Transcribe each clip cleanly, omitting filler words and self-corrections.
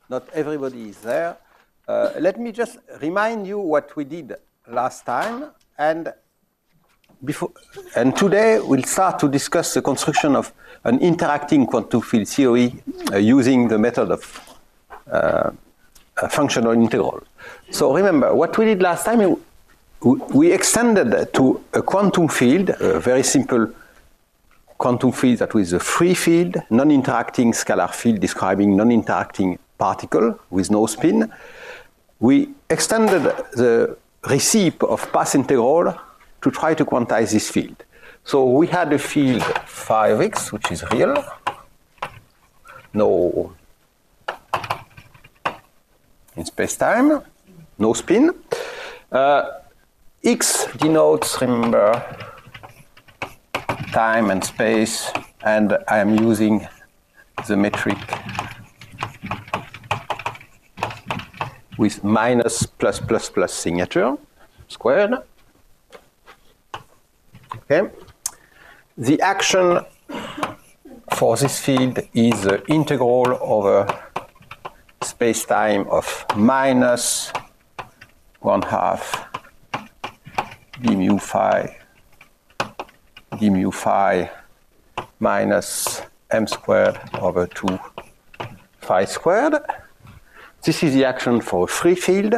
not everybody is there. Let me just remind you what we did last time, and today we'll start to discuss the construction of an interacting quantum field theory using the method of functional integral. So remember, what we did last time, we extended to a quantum field, a very simple quantum field that was a free field, non-interacting scalar field describing non-interacting particle with no spin. We extended the recipe of path integral to try to quantize this field. So we had a field phi of x, which is real, no in space-time, no spin. X denotes, remember, time and space, and I am using the metric with minus plus plus plus signature squared. Okay. The action for this field is the integral over space-time of minus 1/2 d mu phi minus m squared over 2 phi squared. This is the action for a free field.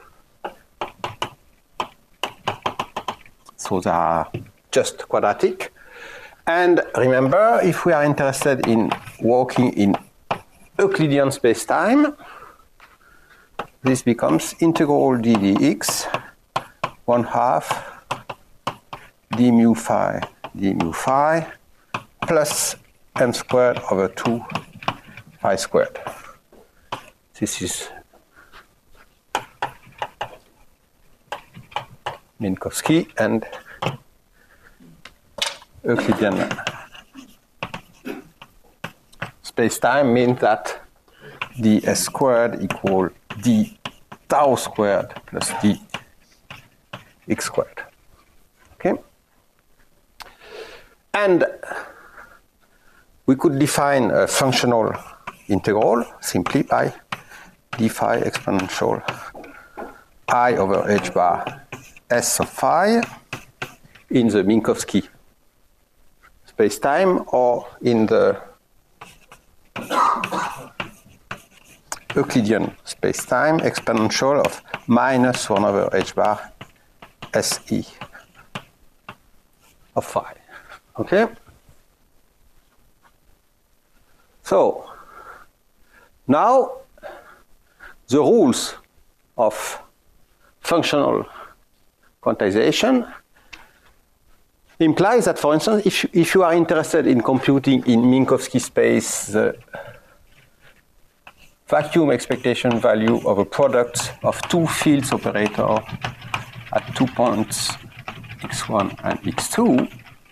So they are just quadratic. And remember, if we are interested in working in Euclidean space-time, this becomes integral d dx 1/2 d mu phi plus m squared over 2 phi squared. This is Minkowski and Euclidean space-time means that ds squared equal d tau squared plus d x squared. Okay? And we could define a functional integral simply by d phi exponential I over h bar s of phi in the Minkowski space-time or in the Euclidean space-time exponential of minus 1 over h bar se of phi. Okay? So, now the rules of functional quantization implies that, for instance, if you are interested in computing in Minkowski space the vacuum expectation value of a product of two fields operator at 2 points x1 and x2,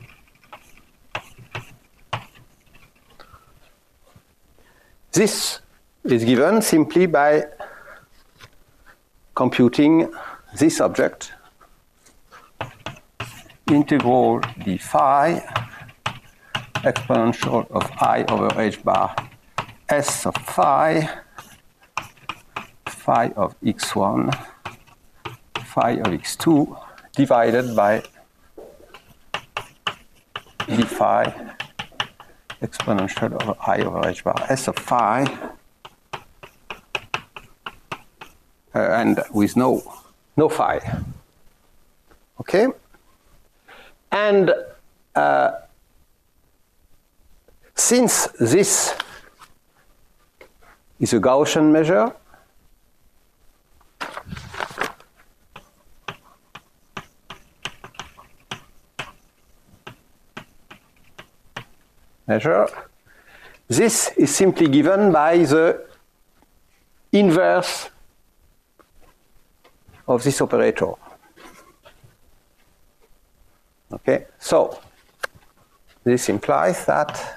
this is given simply by computing this object, integral d phi exponential of I over h bar s of phi of x1, phi of x2, divided by d phi exponential of I over h bar s of phi, and with no phi. Okay? And since this is a Gaussian measure, this is simply given by the inverse of this operator. Okay, so this implies that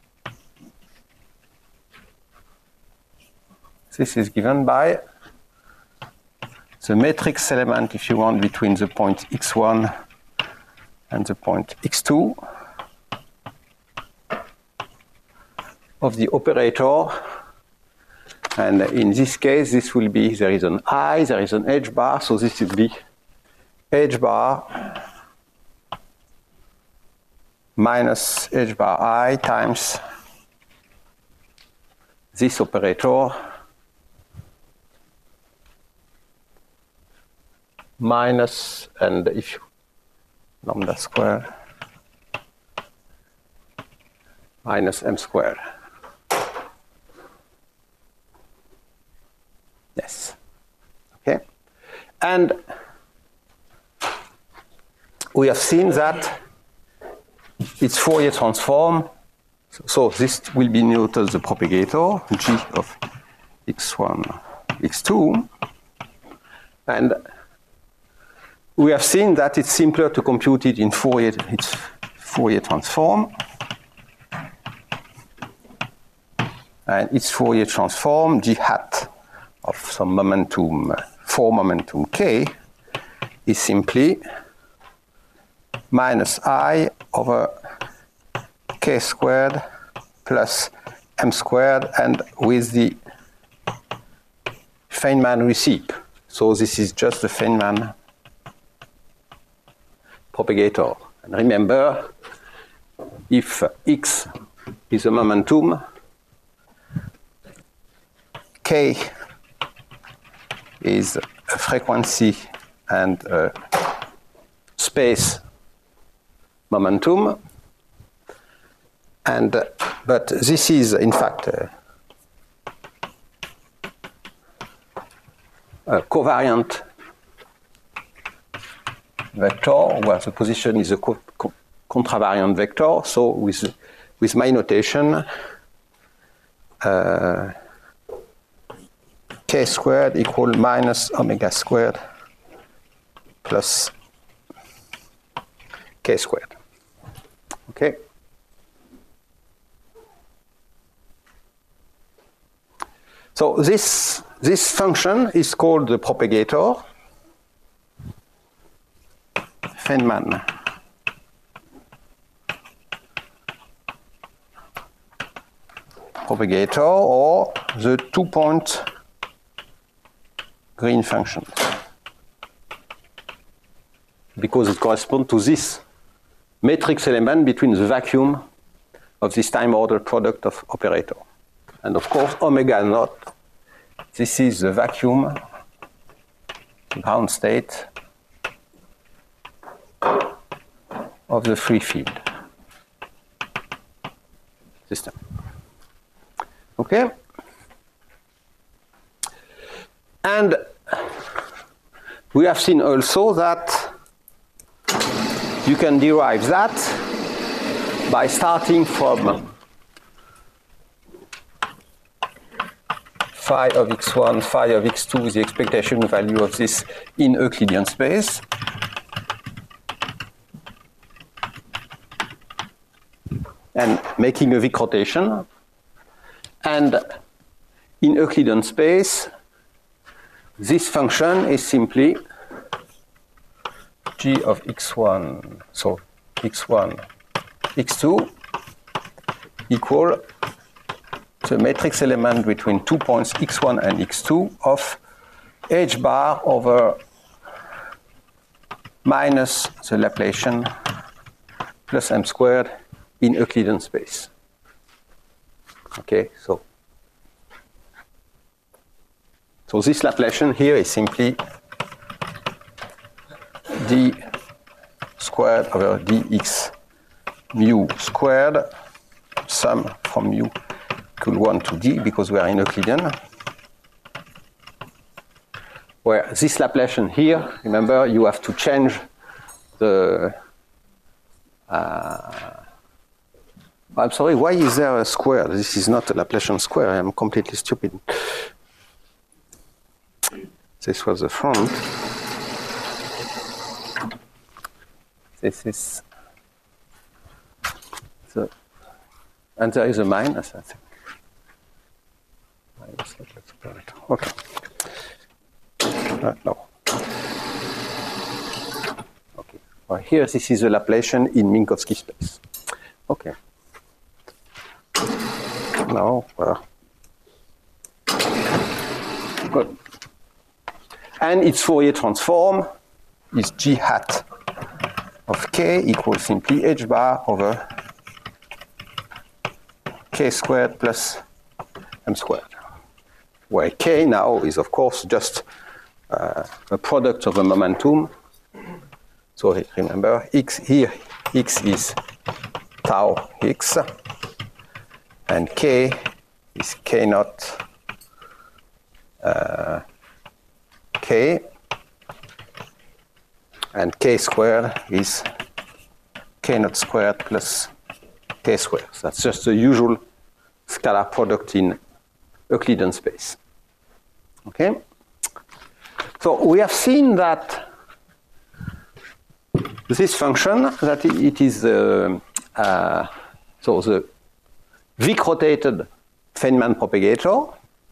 this is given by the matrix element, if you want, between the point x1 and the point x2 of the operator And in this case, this will be, there is an I, there is an h bar, so this will be h bar minus h bar I times this operator minus, and if you lambda squared minus m squared. Yes. Okay. And we have seen that its Fourier transform, so this will be noted as the propagator, g of x1, x2, and we have seen that it's simpler to compute it in its Fourier transform. And its Fourier transform, g hat of some momentum, 4 momentum k, is simply minus I over k squared plus m squared, and with the Feynman recipe. So this is just the Feynman propagator. And remember, if x is a momentum, k is a frequency and a space momentum, and but this is in fact a covariant vector where the position is a contravariant vector. So with my notation, k squared equal minus omega squared plus k squared. Okay. So this function is called the propagator, Feynman propagator, or the 2-point Green function, because it corresponds to this matrix element between the vacuum of this time-ordered product of operator. And of course, omega naught, this is the vacuum, ground state of the free field system. Okay? And we have seen also that you can derive that by starting from phi of x1, phi of x2 is the expectation value of this in Euclidean space. And making a Wick rotation. And in Euclidean space, this function is simply g of x1, so x1, x2 equal the matrix element between 2 points x1 and x2 of h bar over minus the Laplacian plus m squared in Euclidean space. Okay, so this Laplacian here is simply d squared over dx mu squared, sum from mu equal 1 to d, because we are in Euclidean, where this Laplacian here, remember, you have to change the I'm sorry, why is there a square? This is not a Laplacian square. I am completely stupid. This was the front. This is the, and there is a minus, I think. Okay. No. Okay. Well, here, this is the Laplacian in Minkowski space. Okay. Now, Good. And its Fourier transform is g hat of k equals simply h bar over k squared plus m squared, where k now is, of course, just a product of the momentum. So remember, x is tau x, and k is k naught k, and k squared is k naught squared plus k squared. So that's just the usual scalar product in Euclidean space. Okay? So we have seen that this function, that it is so the Wick rotated Feynman propagator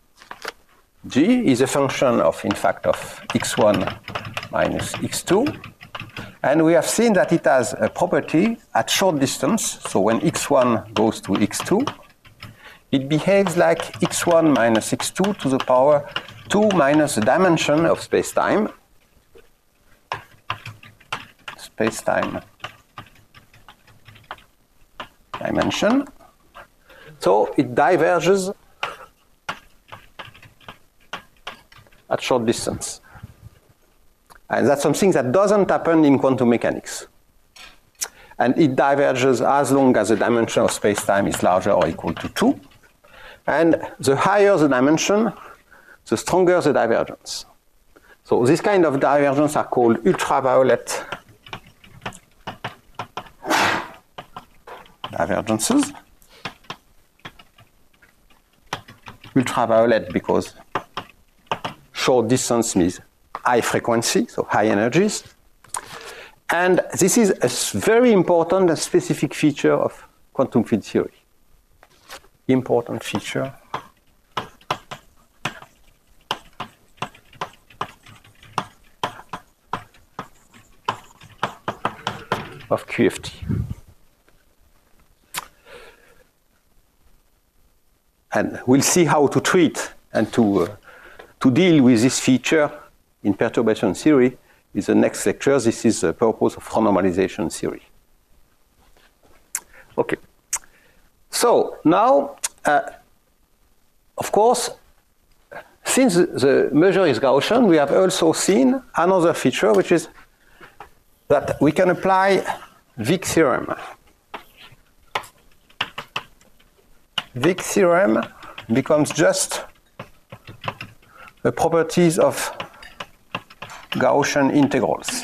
G is a function of, in fact, of x1 minus x2. And we have seen that it has a property at short distance. So when x1 goes to x2, it behaves like x1 minus x2 to the power 2 minus the dimension of space-time. Space-time dimension. So it diverges at short distance. And that's something that doesn't happen in quantum mechanics. And it diverges as long as the dimension of space-time is larger or equal to 2. And the higher the dimension, the stronger the divergence. So this kind of divergence are called ultraviolet divergences. Ultraviolet because short distance means high frequency, so high energies. And this is a very important and specific feature of quantum field theory. Important feature of QFT. And we'll see how to treat and to deal with this feature in perturbation theory in the next lecture. This is the purpose of renormalization theory. Okay. So now, of course, since the measure is Gaussian, we have also seen another feature, which is that we can apply Wick theorem. Wick theorem becomes just the properties of Gaussian integrals.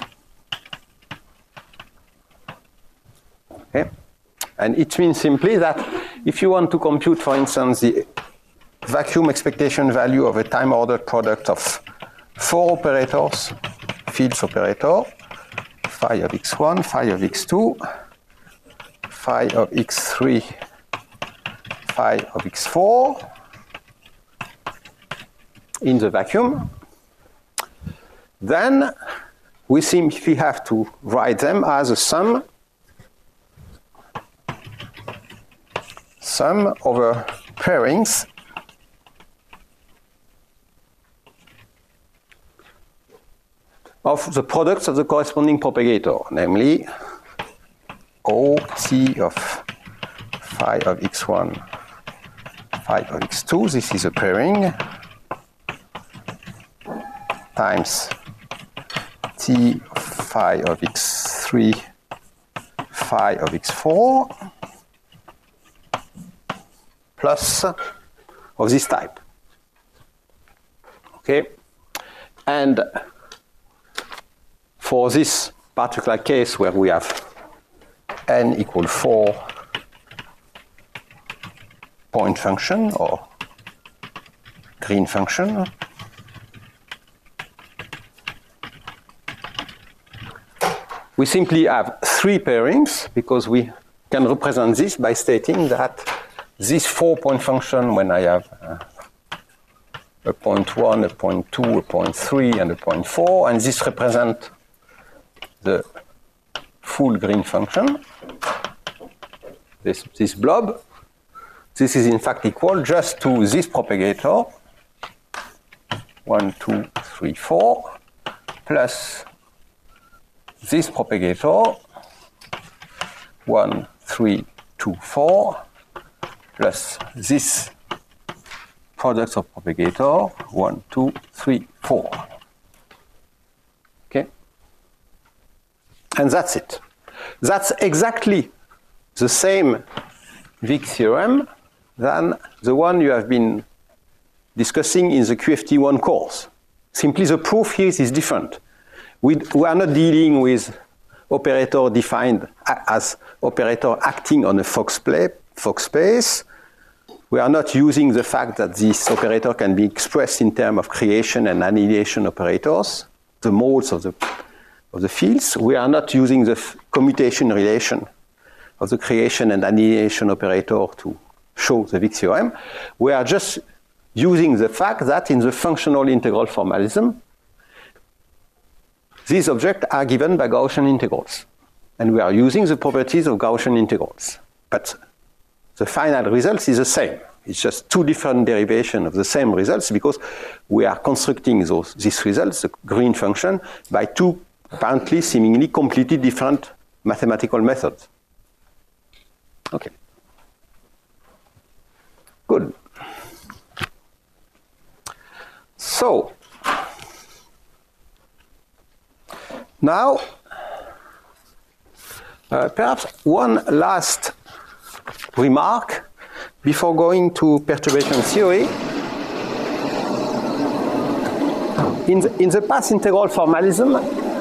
Okay? And it means simply that if you want to compute, for instance, the vacuum expectation value of a time-ordered product of 4 operators, fields operator, phi of x1, phi of x2, phi of x3, phi of x4 in the vacuum, then we simply have to write them as a sum over pairings of the products of the corresponding propagator, namely OT of phi of x1, phi of x2, this is a pairing, times T of phi of x3, phi of x4, plus of this type. Okay? And for this particular case where we have n equal 4 point function or green function, we simply have 3 pairings because we can represent this by stating that this 4-point function, when I have a point 1, a point 2, a point 3, and a point 4, and this represents the full green function, this blob, this is in fact equal just to this propagator 1, 2, 3, 4, plus this propagator, 1, 3, 2, 4, plus this product of propagator, 1, 2, 3, 4. Okay? And that's it. That's exactly the same Wick theorem than the one you have been discussing in the QFT1 course. Simply the proof here is different. We are not dealing with operator defined as operator acting on a Fock space. We are not using the fact that this operator can be expressed in terms of creation and annihilation operators, the modes of the fields. We are not using the commutation relation of the creation and annihilation operator to show the Wick theorem. We are just using the fact that in the functional integral formalism, these objects are given by Gaussian integrals. And we are using the properties of Gaussian integrals. But the final result is the same. It's just two different derivations of the same results because we are constructing these results, the green function, by two apparently seemingly completely different mathematical methods. Okay. Good. So, now, perhaps one last remark before going to perturbation theory. In the path integral formalism,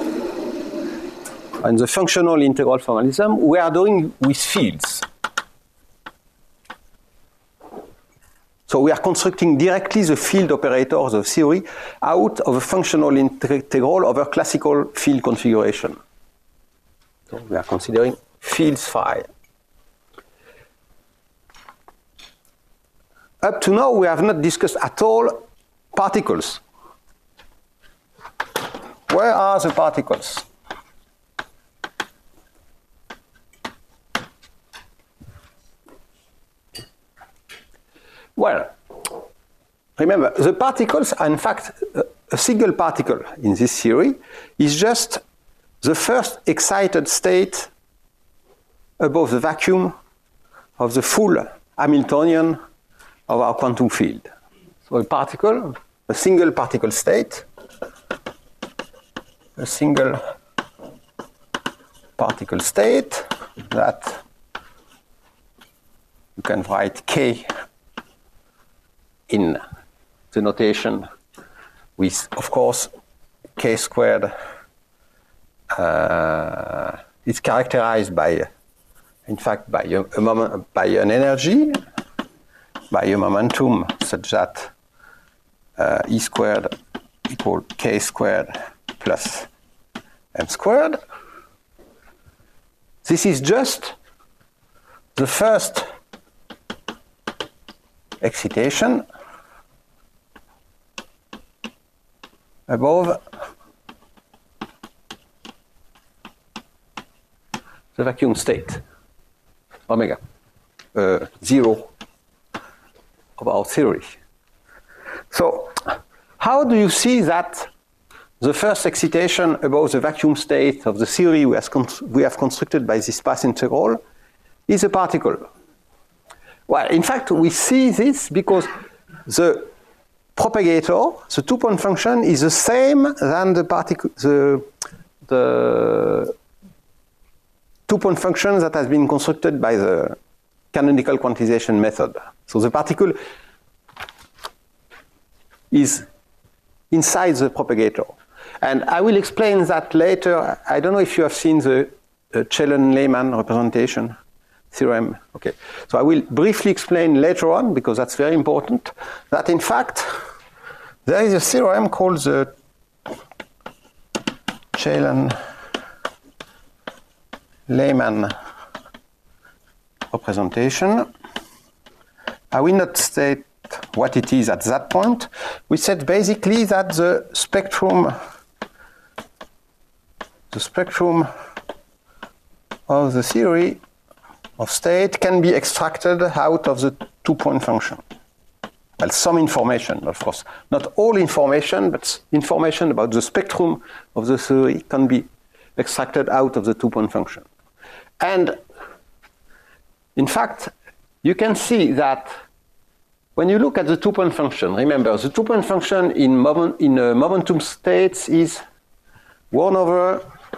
in the functional integral formalism, we are doing with fields. So we are constructing directly the field operators of theory out of a functional integral over classical field configuration. So we are considering fields phi. Up to now, we have not discussed at all particles. Where are the particles? Well, remember, the particles are in fact a single particle in this theory is just the first excited state above the vacuum of the full Hamiltonian of our quantum field. So a particle, a single particle state, a single particle state that you can write K in the notation with, of course, K squared is characterized by, in fact, by an energy, by a momentum such that E squared equal K squared plus M squared. This is just the first excitation above the vacuum state, omega, 0 of our theory. So, how do you see that the first excitation above the vacuum state of the theory we have constructed by this path integral is a particle? Well, in fact, we see this because the propagator, the two-point function, is the same than the two-point function that has been constructed by the canonical quantization method. So the particle is inside the propagator. And I will explain that later. I don't know if you have seen the Chelen-Lehmann representation theorem. Okay. So I will briefly explain later on, because that's very important, that in fact there is a theorem called the Chelen-Lehmann representation. I will not state what it is at that point. We said basically that the spectrum of the theory of state can be extracted out of the two-point function. well, some information, of course. Not all information, but information about the spectrum of the theory can be extracted out of the two-point function. And in fact, you can see that when you look at the two-point function, remember, the two-point function in momentum states is 1 over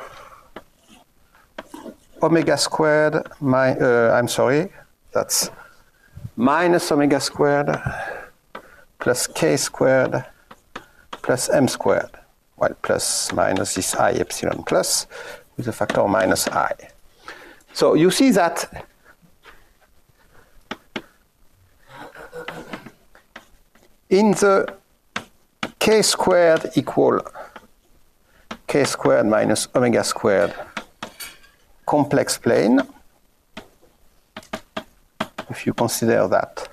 omega squared, that's minus omega squared plus k squared plus m squared. Well, plus minus is I epsilon plus with a factor minus I. So you see that in the k squared equal k squared minus omega squared complex plane, if you consider that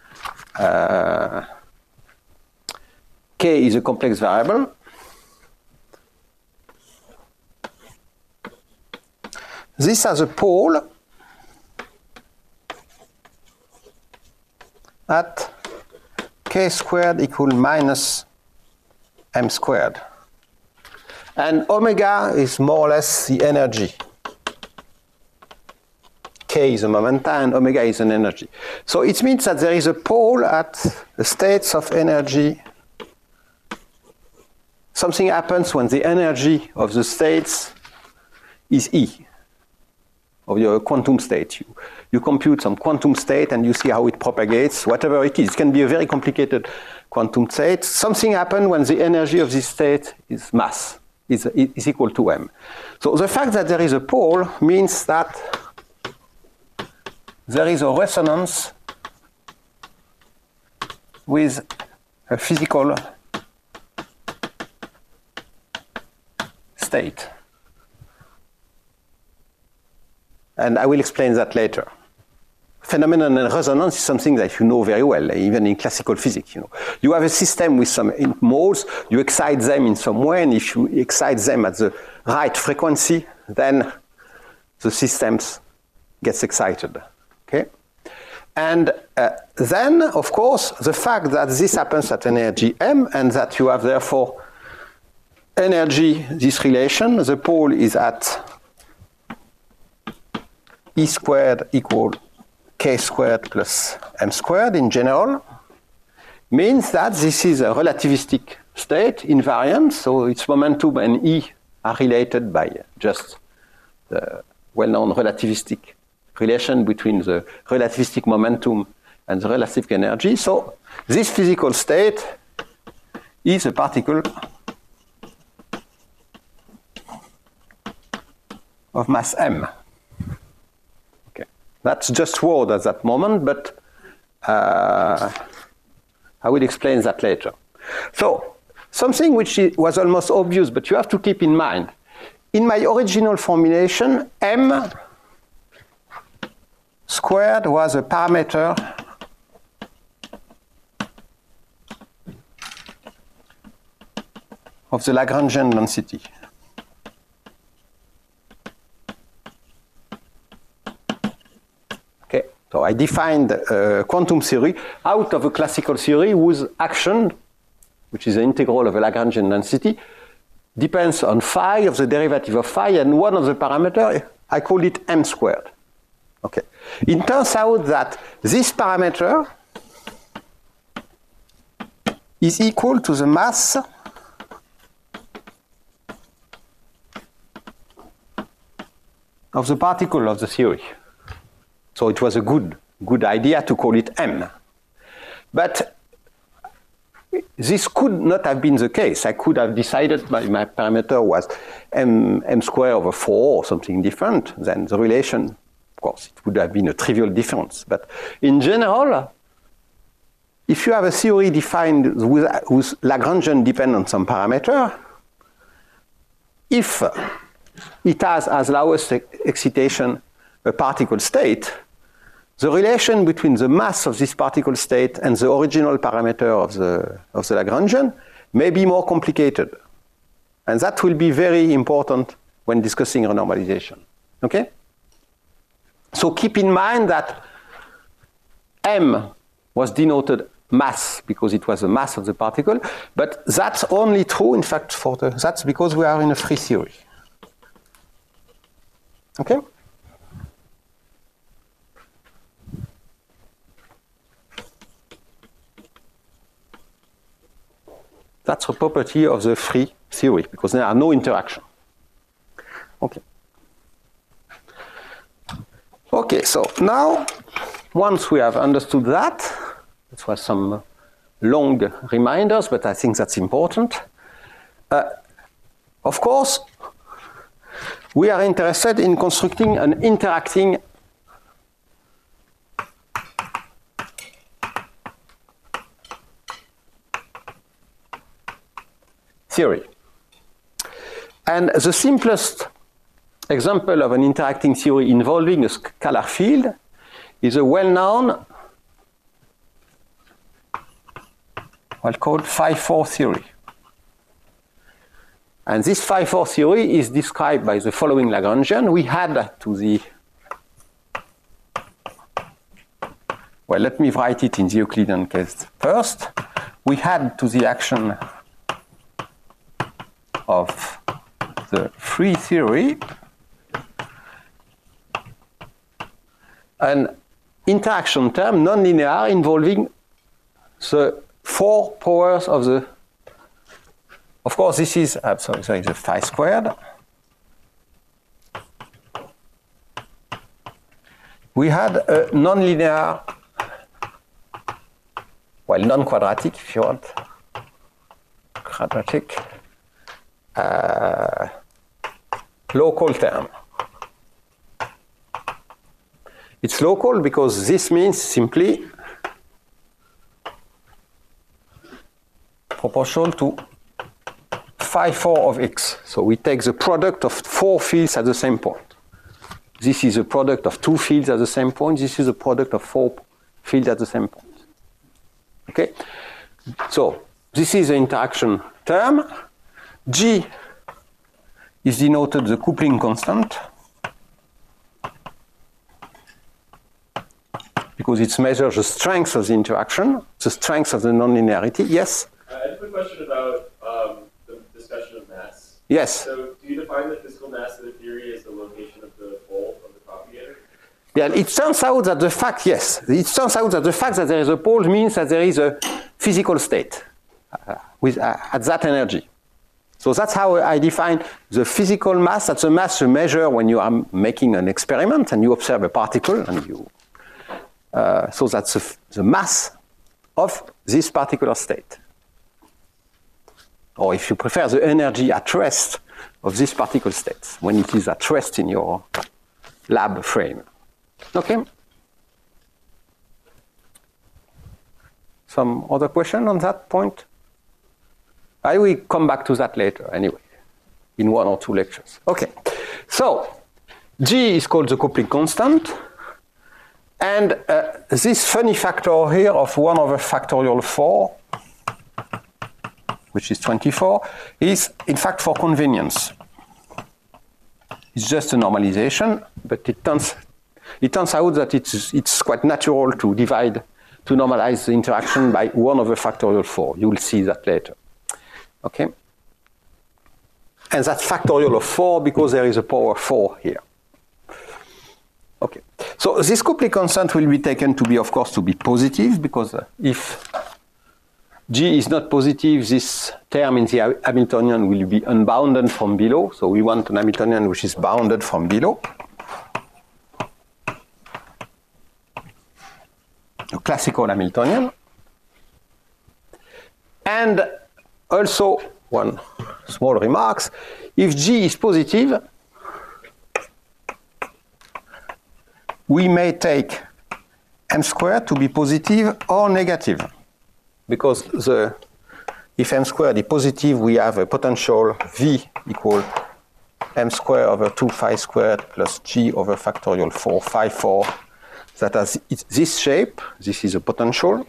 k is a complex variable, this has a pole at k squared equal minus m squared. And omega is more or less the energy. K is a momentum and omega is an energy. So it means that there is a pole at the states of energy. Something happens when the energy of the states is E, of your quantum state. You compute some quantum state and you see how it propagates, whatever it is. It can be a very complicated quantum state. Something happens when the energy of this state is mass, is equal to m. So the fact that there is a pole means that there is a resonance with a physical state. And I will explain that later. Phenomenon and resonance is something that you know very well, even in classical physics. You have a system with some modes, you excite them in some way, and if you excite them at the right frequency, then the systems gets excited. Okay? And then, of course, the fact that this happens at energy m, and that you have therefore energy, this relation, the pole is at E squared equal k squared plus m squared in general, means that this is a relativistic state invariant, so its momentum and E are related by just the well-known relativistic relation between the relativistic momentum and the relativistic energy. So this physical state is a particle of mass m. That's just word at that moment, but I will explain that later. So, something which was almost obvious, but you have to keep in mind. In my original formulation, m squared was a parameter of the Lagrangian density. So I defined a quantum theory out of a classical theory whose action, which is the integral of a Lagrangian density, depends on phi of the derivative of phi, and one of the parameters, I call it m squared. Okay. It turns out that this parameter is equal to the mass of the particle of the theory. So it was a good idea to call it m. But this could not have been the case. I could have decided my parameter was m squared over 4 or something different. Then the relation, of course, it would have been a trivial difference. But in general, if you have a theory defined whose Lagrangian depends on some parameter, if it has as lowest excitation a particle state, the relation between the mass of this particle state and the original parameter of the Lagrangian may be more complicated. And that will be very important when discussing renormalization. Okay? So keep in mind that m was denoted mass because it was the mass of the particle, but that's only true, in fact, that's because we are in a free theory. Okay? That's a property of the free theory, because there are no interaction. Okay. Okay, so now, once we have understood that, it was some long reminders, but I think that's important. Of course, we are interested in constructing an interacting theory. And the simplest example of an interacting theory involving a scalar field is a well-known, what's called phi-4 theory. And this phi-4 theory is described by the following Lagrangian. We had to the, well, let me write it in the Euclidean case first. We had to the action of the free theory an interaction term, nonlinear, involving the 4 powers of the, of course this is, sorry, the phi squared. We had a nonlinear, well, non-quadratic if you want, quadratic, local term. It's local because this means simply proportional to phi-4 of x. So we take the product of 4 fields at the same point. This is a product of 2 fields at the same point. This is a product of 4 fields at the same point. Okay? So this is the interaction term. G is denoted the coupling constant because it measures the strength of the interaction, the strength of the nonlinearity. Yes? I have a quick question about the discussion of mass. Yes. So do you define the physical mass of the theory as the location of the pole of the propagator? Yeah, it turns out that the fact, yes, it turns out that the fact that there is a pole means that there is a physical state at that energy. So that's how I define the physical mass. That's a mass you measure when you are making an experiment and you observe a particle, and you. So that's the mass of this particular state. Or if you prefer, the energy at rest of this particular state, when it is at rest in your lab frame. Okay? Some other question on that point? I will come back to that later anyway, in 1 or 2 lectures. Okay, so G is called the coupling constant. And this funny factor here of 1 over factorial 4, which is 24, is in fact for convenience. It's just a normalization, but it turns out that it's quite natural to normalize the interaction by 1 over factorial 4. You will see that later. Okay? And that's factorial of 4 because there is a power 4 here. Okay. So this coupling constant will be taken to be, of course, to be positive, because if G is not positive, this term in the Hamiltonian will be unbounded from below. So we want an Hamiltonian which is bounded from below. A classical Hamiltonian. And also, one small remarks, if G is positive, we may take m squared to be positive or negative. Because if m squared is positive, we have a potential V equal m squared over 2 phi squared plus G over factorial 4 phi 4 that has this shape. This is a potential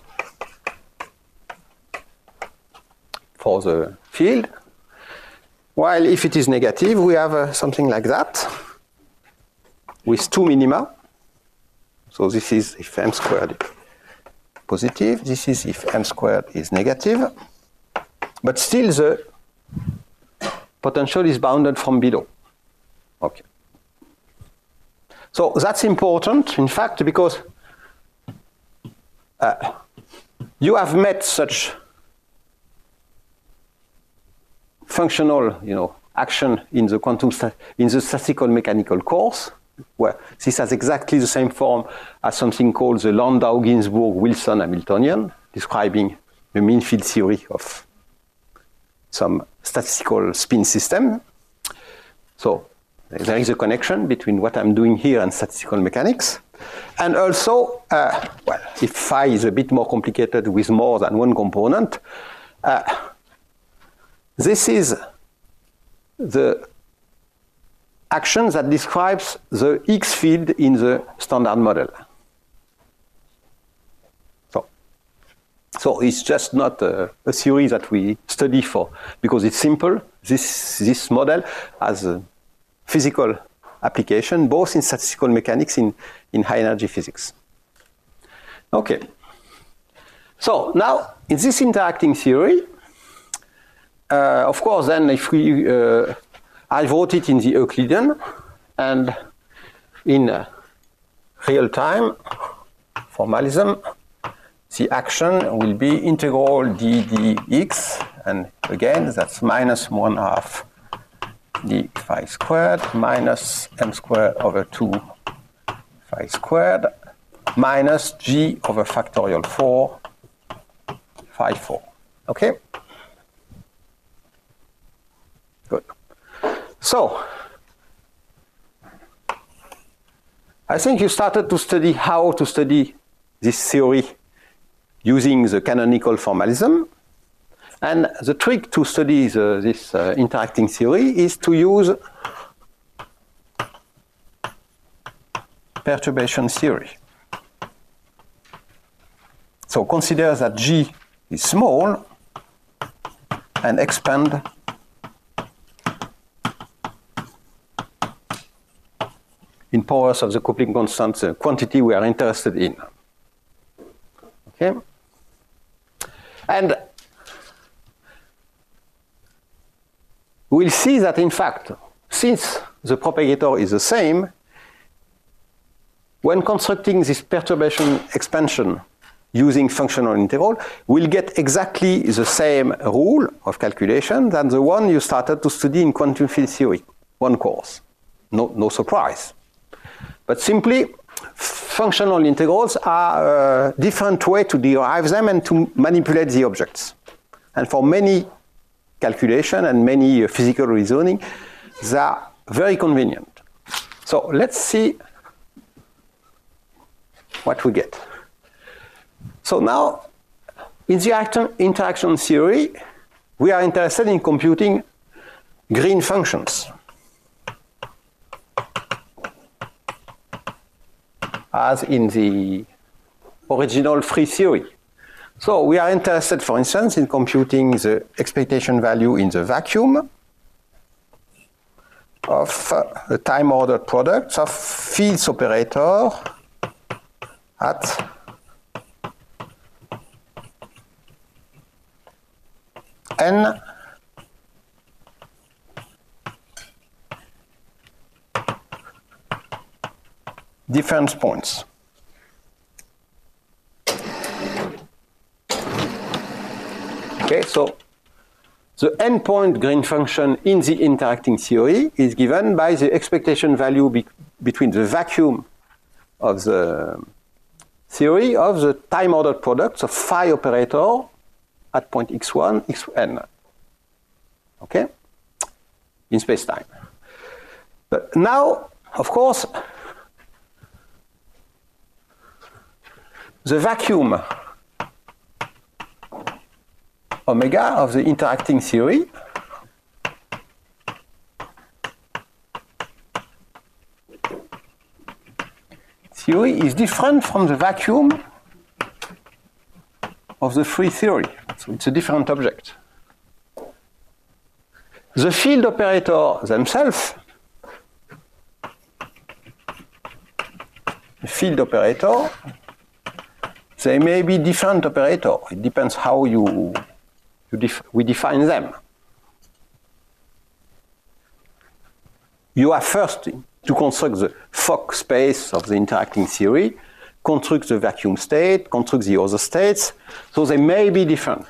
for the field. While if it is negative, we have something like that with 2 minima. So this is if m squared is positive. This is if m squared is negative. But still the potential is bounded from below. Okay. So that's important, in fact, because you have met such functional, action in the in the statistical mechanical course, where this has exactly the same form as something called the Landau-Ginzburg-Wilson-Hamiltonian, describing the mean field theory of some statistical spin system. So there is a connection between what I'm doing here and statistical mechanics. And also, if phi is a bit more complicated with more than one component, this is the action that describes the X field in the standard model. So it's just not a theory that we study for, because it's simple. This model has a physical application, both in statistical mechanics, in high energy physics. Okay. So now, in this interacting theory, of course, then if we, I wrote it in the Euclidean, and in real time formalism, the action will be integral d dx, and again, that's minus 1/2 d phi squared minus m squared over 2 phi squared minus g over factorial 4 phi 4. Okay? Good. So, I think you started to study how to study this theory using the canonical formalism. And the trick to study this interacting theory is to use perturbation theory. So consider that G is small and expand in powers of the coupling constant, the quantity we are interested in. Okay? And we'll see that, in fact, since the propagator is the same, when constructing this perturbation expansion using functional integral, we'll get exactly the same rule of calculation than the one you started to study in quantum field theory, one course. No surprise. But simply, functional integrals are a different way to derive them and to manipulate the objects. And for many calculation and many physical reasoning, they are very convenient. So let's see what we get. So now, in the interaction theory, we are interested in computing green functions, as in the original free theory. So we are interested, for instance, in computing the expectation value in the vacuum of the time-ordered products of fields operator at n different points. Okay, so the n-point green function in the interacting theory is given by the expectation value between the vacuum of the theory of the time-ordered products of phi operator at point x1, xn. Okay? In space-time. But now, of course, the vacuum omega of the interacting theory is different from the vacuum of the free theory. So it's a different object. The field operator themselves, they may be different operators. It depends how we define them. You have first to construct the Fock space of the interacting theory, construct the vacuum state, construct the other states, so they may be different.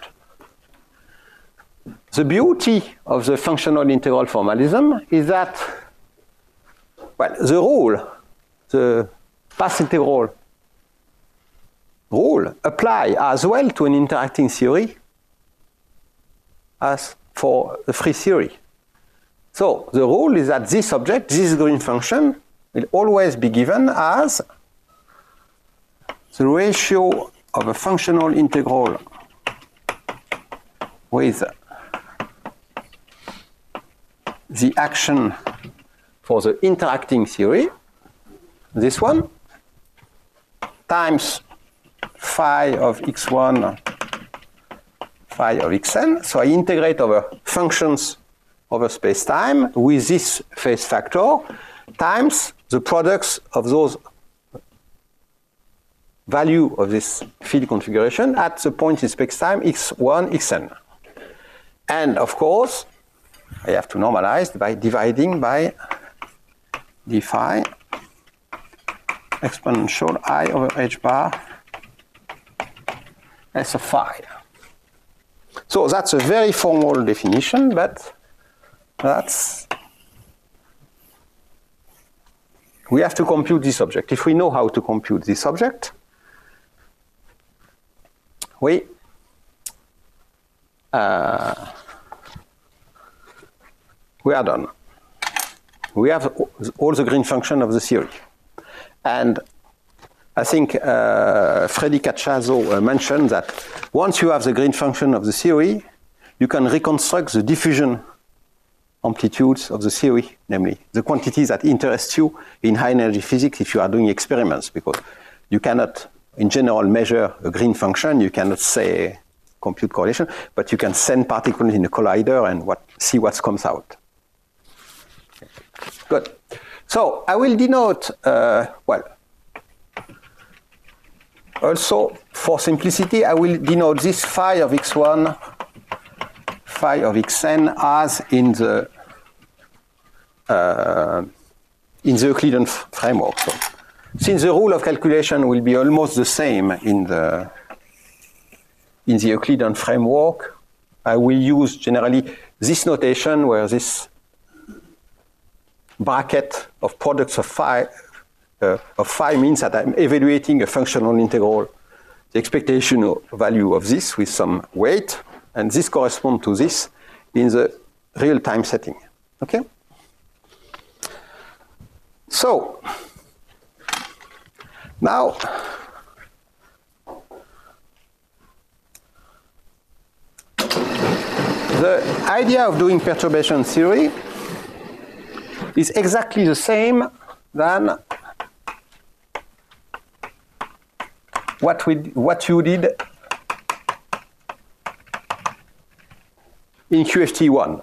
The beauty of the functional integral formalism is that, well, the rule, the path integral rule apply as well to an interacting theory as for the free theory. So the rule is that this object, this green function, will always be given as the ratio of a functional integral with the action for the interacting theory, this one, times phi of x1, phi of xn. So I integrate over functions over space-time with this phase factor times the products of those value of this field configuration at the point in space-time x1, xn. And of course, I have to normalize by dividing by d phi exponential I over h bar s of phi. So that's a very formal definition, but we have to compute this object. If we know how to compute this object, we are done. We have all the green function of the theory. And I think Freddy Cacciazzo mentioned that once you have the green function of the theory, you can reconstruct the diffusion amplitudes of the theory, namely the quantities that interest you in high energy physics if you are doing experiments, because you cannot, in general, measure a green function. You cannot say compute correlation, but you can send particles in a collider and see what comes out. Good. So I will denote, also for simplicity, I will denote this phi of x1, phi of xn as in the Euclidean framework. So, since the rule of calculation will be almost the same in the Euclidean framework, I will use generally this notation where this bracket of products of phi means that I'm evaluating a functional integral, the expectation value of this with some weight, and this corresponds to this in the real-time setting. Okay? So, now, the idea of doing perturbation theory is exactly the same than what you did in QFT1.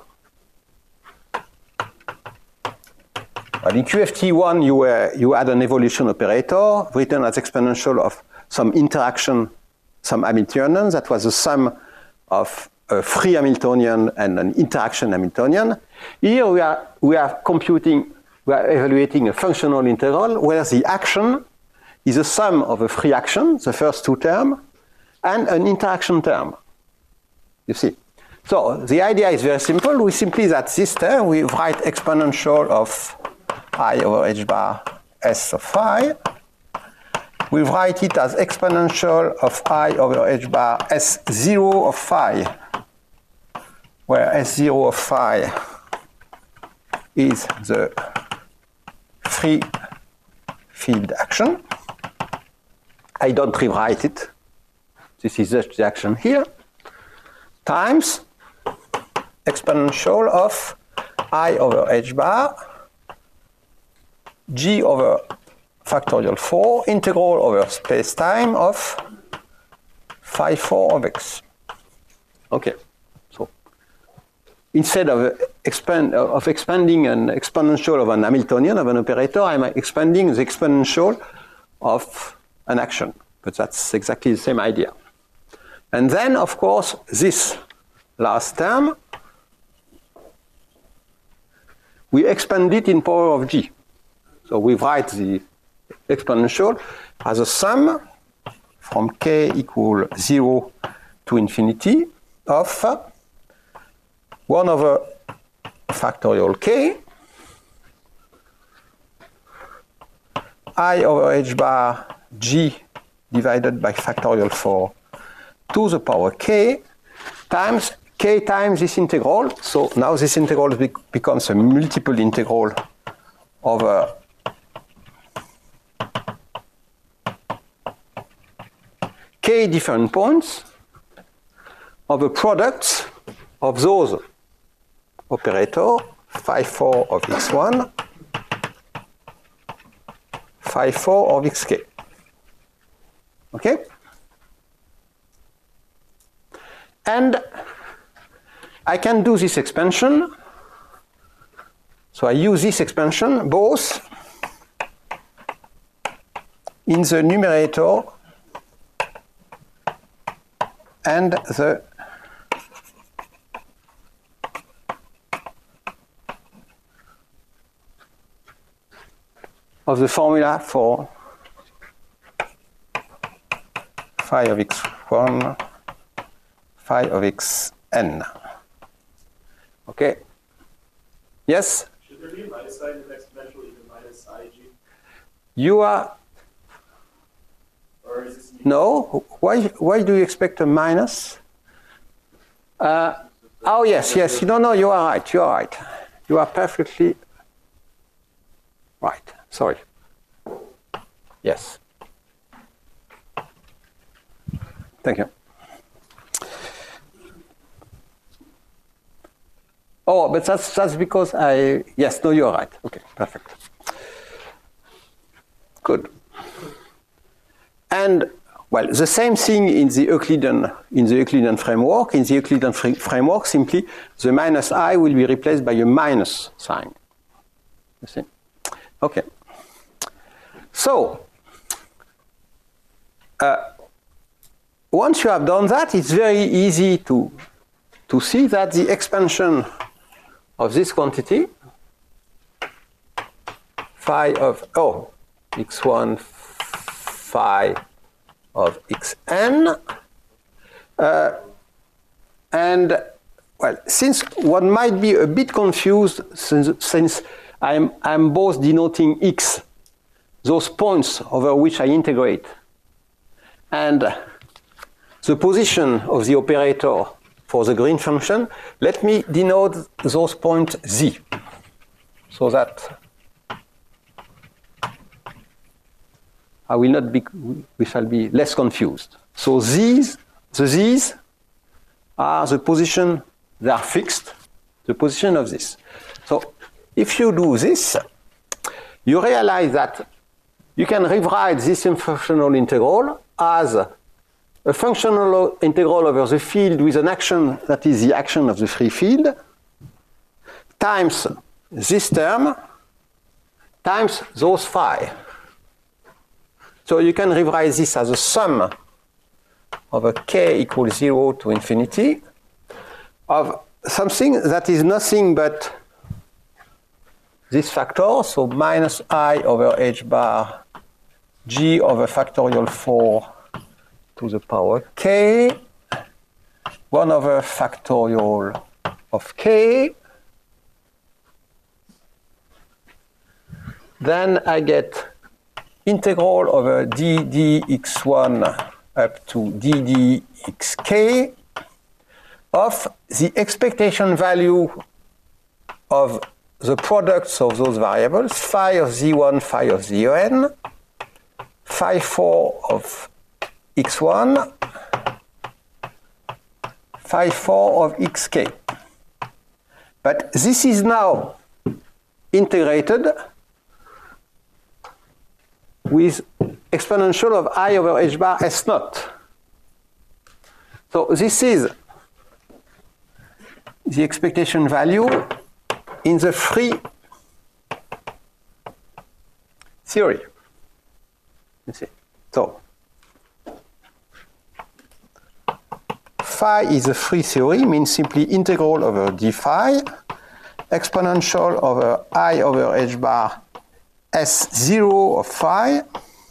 But in QFT1, you had an evolution operator written as exponential of some interaction, some Hamiltonian. That was the sum of a free Hamiltonian and an interaction Hamiltonian. Here we are evaluating a functional integral where the action is a sum of a free action, the first two terms, and an interaction term. You see. So the idea is very simple. We simply that this term we write exponential of I over h bar s of phi. We write it as exponential of I over h bar s0 of phi, where s0 of phi is the free field action. I don't rewrite it. This is just the action here, times exponential of I over h bar g over factorial 4 integral over space-time of phi 4 of x. Okay, so instead of expanding an exponential of an Hamiltonian of an operator, I'm expanding the exponential of an action. but that's exactly the same idea. And then, of course, this last term, we expand it in power of g. So we write the exponential as a sum from k equal 0 to infinity of 1 over factorial k I over h bar g divided by factorial 4 to the power k times this integral. So now this integral becomes a multiple integral over k different points of the products of those operator phi 4 of x1, phi 4 of xk. Okay? And I can do this expansion. So I use this expansion both in the numerator and the of the formula for phi of x1, phi of xn. Okay? Yes? Should there be a minus sign in the exponential, even minus ig? You are... Or is this... No? Why do you expect a minus? Oh, yes. No, you are right. You are right. You are perfectly right. Sorry. Yes. Thank you. Oh, but that's because yes, no, you're right. Okay, perfect. Good. And well, the same thing in the Euclidean framework. In the Euclidean framework, simply the minus I will be replaced by a minus sign. You see? Okay. So once you have done that, it's very easy to see that the expansion of this quantity, phi of x1 phi of xn, and well, since one might be a bit confused since I'm both denoting x, those points over which I integrate, and the position of the operator for the green function, let me denote those points z, so that we shall be less confused. So the z's are the position, they are fixed, the position of this. So if you do this, you realize that you can rewrite this functional integral as a functional integral over the field with an action that is the action of the free field times this term times those phi. So you can rewrite this as a sum of a k equals 0 to infinity of something that is nothing but this factor, so minus I over h bar g over factorial 4 to the power k, 1 over factorial of k. Then I get integral over ddx1 up to ddxk of the expectation value of the products of those variables, phi of z1, phi of zn, phi 4 of x1, phi 4 of xk. But this is now integrated with exponential of I over h bar s naught. So this is the expectation value in the free theory. You see. So phi is a free theory, means simply integral over d phi, exponential over I over h bar S0 of phi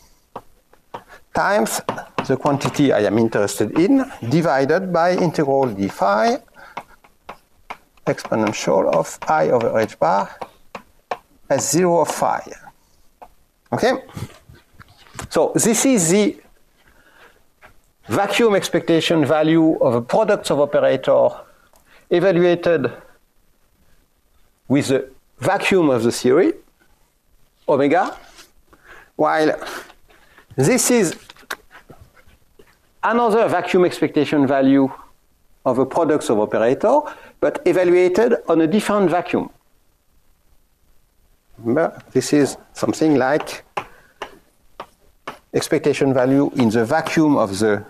times the quantity I am interested in divided by integral d phi exponential of I over h bar S0 of phi. Okay? So this is the vacuum expectation value of a product of operator evaluated with the vacuum of the theory, omega, while this is another vacuum expectation value of a product of operator, but evaluated on a different vacuum. Remember, this is something like expectation value in the vacuum of the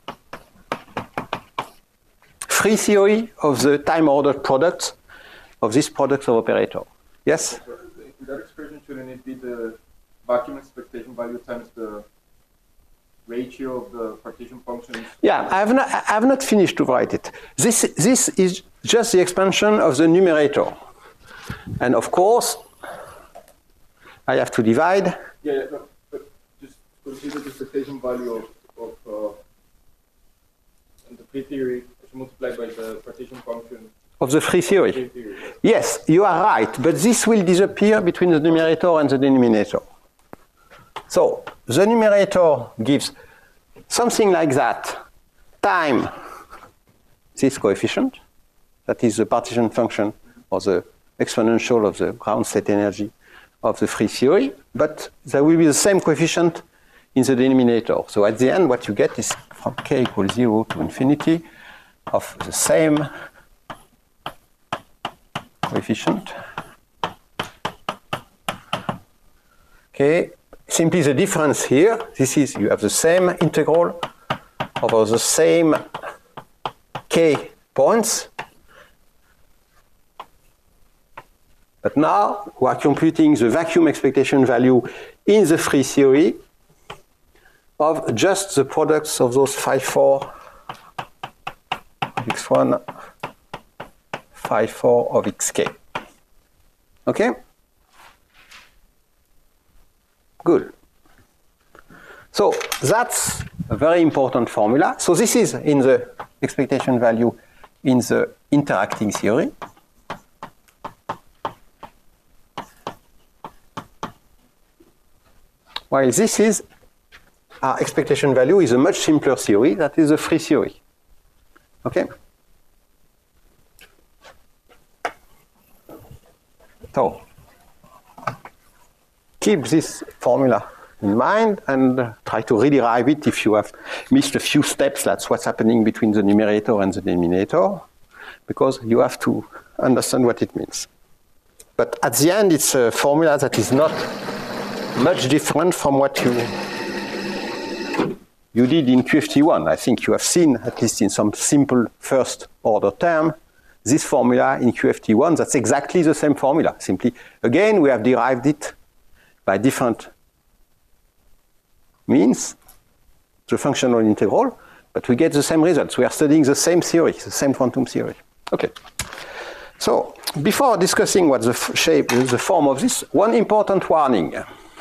free theory of the time-ordered products of this product of operator. Yes? In that expression, shouldn't it be the vacuum expectation value times the ratio of the partition functions? Yeah, I have not finished to write it. This is just the expansion of the numerator. And of course, I have to divide. Yeah, no, but just consider the expectation value of the free theory multiplied by the partition function. Of the free theory. Yes, you are right, but this will disappear between the numerator and the denominator. So the numerator gives something like that, time this coefficient, that is the partition function or the exponential of the ground state energy of the free theory, but there will be the same coefficient in the denominator. So at the end, what you get is from k equals 0 to infinity of the same coefficient. Okay, simply the difference here, this is, you have the same integral over the same k points. But now we are computing the vacuum expectation value in the free theory of just the products of those phi 4 x1, phi 4 of xk. Okay? Good. So that's a very important formula. So this is in the expectation value in the interacting theory. While this is, our expectation value is a much simpler theory, that is a free theory. Okay? So, keep this formula in mind and try to rederive it if you have missed a few steps. That's what's happening between the numerator and the denominator, because you have to understand what it means. But at the end, it's a formula that is not much different from what you did in QFT1. I think you have seen, at least in some simple first order term, this formula in QFT1, that's exactly the same formula. Simply, again, we have derived it by different means, the functional integral, but we get the same results. We are studying the same theory, the same quantum theory. Okay. So, before discussing what the shape, the form of this, one important warning.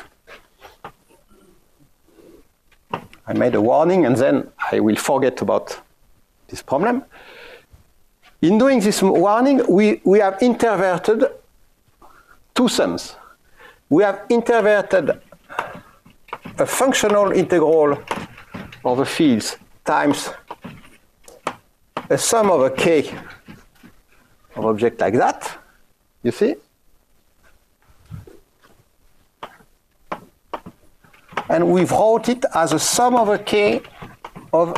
I made a warning and then I will forget about this problem. In doing this warning, we have interverted two sums. We have interverted a functional integral of the fields times a sum over k of object like that, you see? And we've wrote it as a sum over k of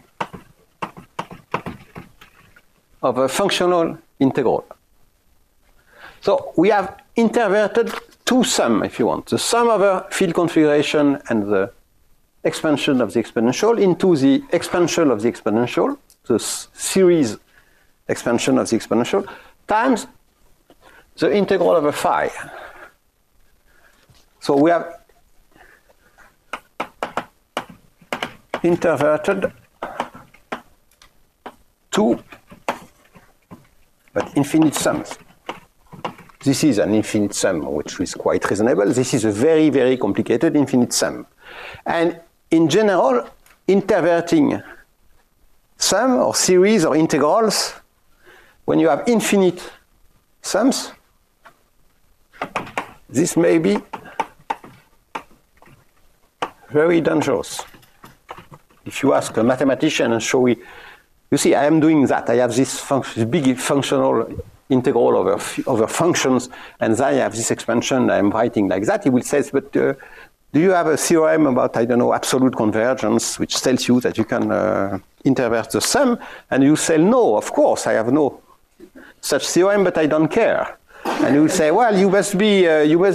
a functional integral. So we have interverted two sums, if you want. The sum over field configuration and the expansion of the exponential into the expansion of the exponential, the series expansion of the exponential, times the integral over phi. So we have interverted 2, but infinite sums. This is an infinite sum, which is quite reasonable. This is a very, very complicated infinite sum. And in general, interverting sum or series or integrals, when you have infinite sums, this may be very dangerous. If you ask a mathematician and show it, you see, I am doing that. I have this big functional integral over functions, and then I have this expansion I am writing like that. He will say, but do you have a theorem about, I don't know, absolute convergence, which tells you that you can intervert the sum? And you say, no, of course, I have no such theorem, but I don't care. And you will say, well, you must be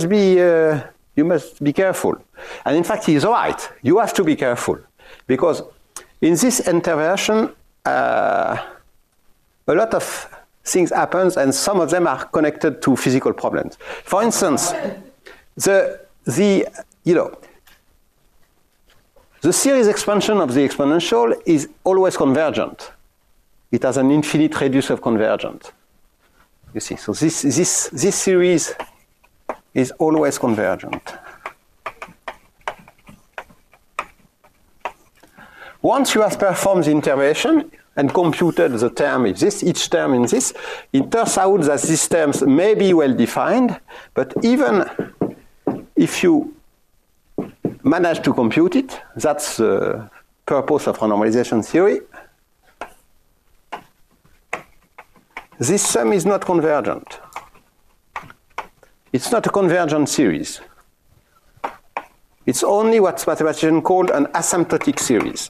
careful. And in fact, he is right. You have to be careful, because in this interversion, a lot of things happen, and some of them are connected to physical problems. For instance, the series expansion of the exponential is always convergent. It has an infinite radius of convergence. You see, so this series is always convergent. Once you have performed the intervention and computed the term in this, each term in this, it turns out that these terms may be well defined, but even if you manage to compute it, that's the purpose of renormalization theory, this sum is not convergent. It's not a convergent series. It's only what mathematicians call an asymptotic series.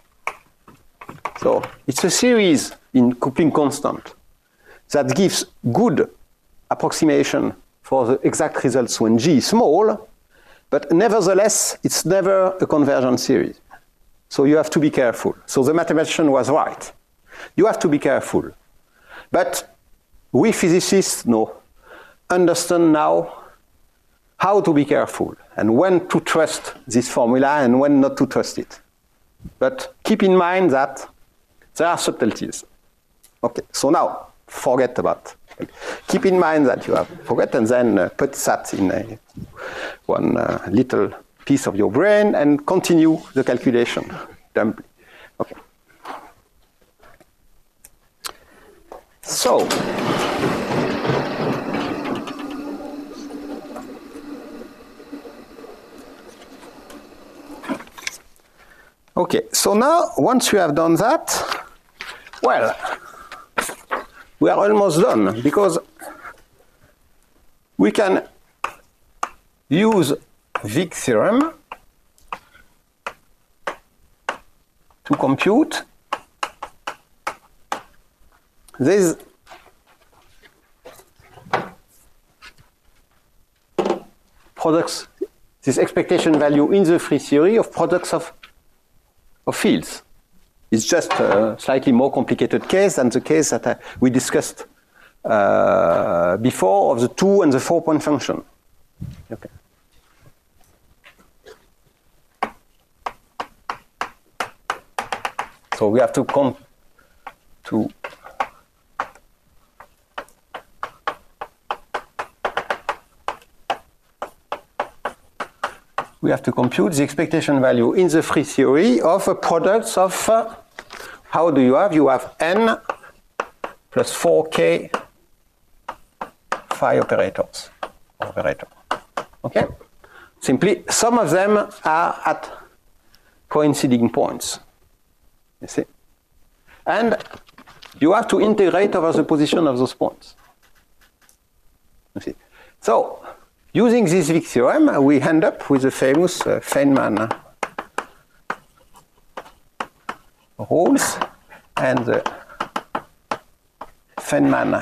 So it's a series in coupling constant that gives good approximation for the exact results when G is small, but nevertheless, it's never a convergent series. So you have to be careful. So the mathematician was right. You have to be careful. But we physicists understand now how to be careful and when to trust this formula and when not to trust it. But keep in mind that there are subtleties. Okay, so now forget about. Keep in mind that you have forget and then put that in one little piece of your brain and continue the calculation. Okay. So, okay, so now once you have done that, well, we are almost done because we can use Wick theorem to compute these products, this expectation value in the free theory of products of fields. It's just a slightly more complicated case than the case that we discussed before of the 2 and the 4-point function. Okay. So we have to come to compute the expectation value in the free theory of a product of how do you have? You have n plus 4k phi operators. Okay? Simply, some of them are at coinciding points. You see? And you have to integrate over the position of those points. You see? So, using this Wick theorem, we end up with the famous Feynman rules and the Feynman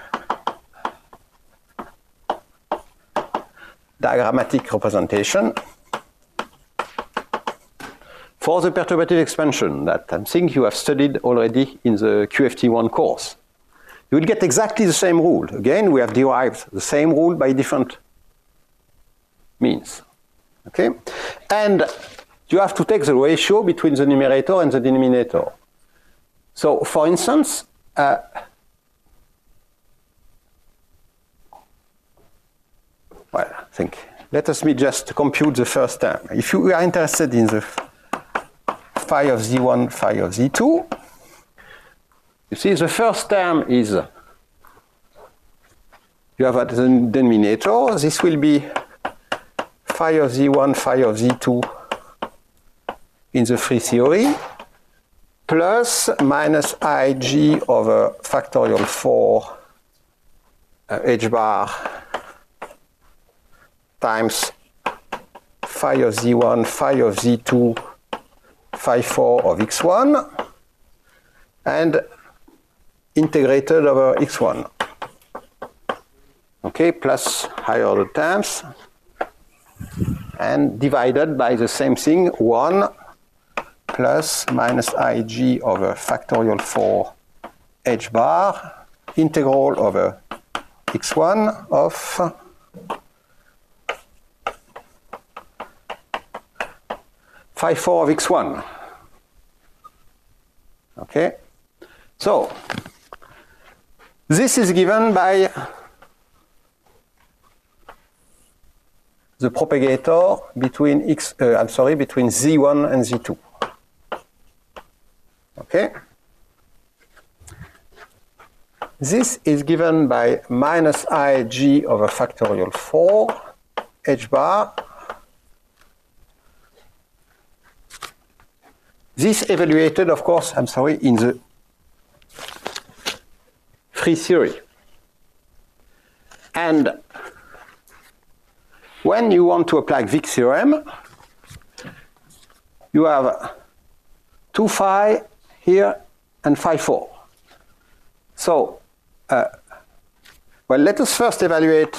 diagrammatic representation for the perturbative expansion that I think you have studied already in the QFT1 course. You will get exactly the same rule. Again, we have derived the same rule by different means. Okay? And you have to take the ratio between the numerator and the denominator. So, for instance, well, I think, let us just compute the first term. If you are interested in the phi of Z1, phi of Z2, you see the first term is, you have at the denominator, this will be phi of Z1, phi of Z2 in the free theory, plus minus Ig over factorial 4 h bar times phi of Z1, phi of Z2, phi 4 of x1, and integrated over x1. Okay, plus higher order terms, and divided by the same thing, 1 plus minus Ig over factorial 4 h bar, integral over x1 of phi 4 of x1. Okay, so this is given by the propagator between between Z1 and Z2. Okay, this is given by minus Ig over factorial 4 h bar. This evaluated, of course, in the free theory. And when you want to apply Wick's theorem, you have 2 phi here and phi 4. So, well, let us first evaluate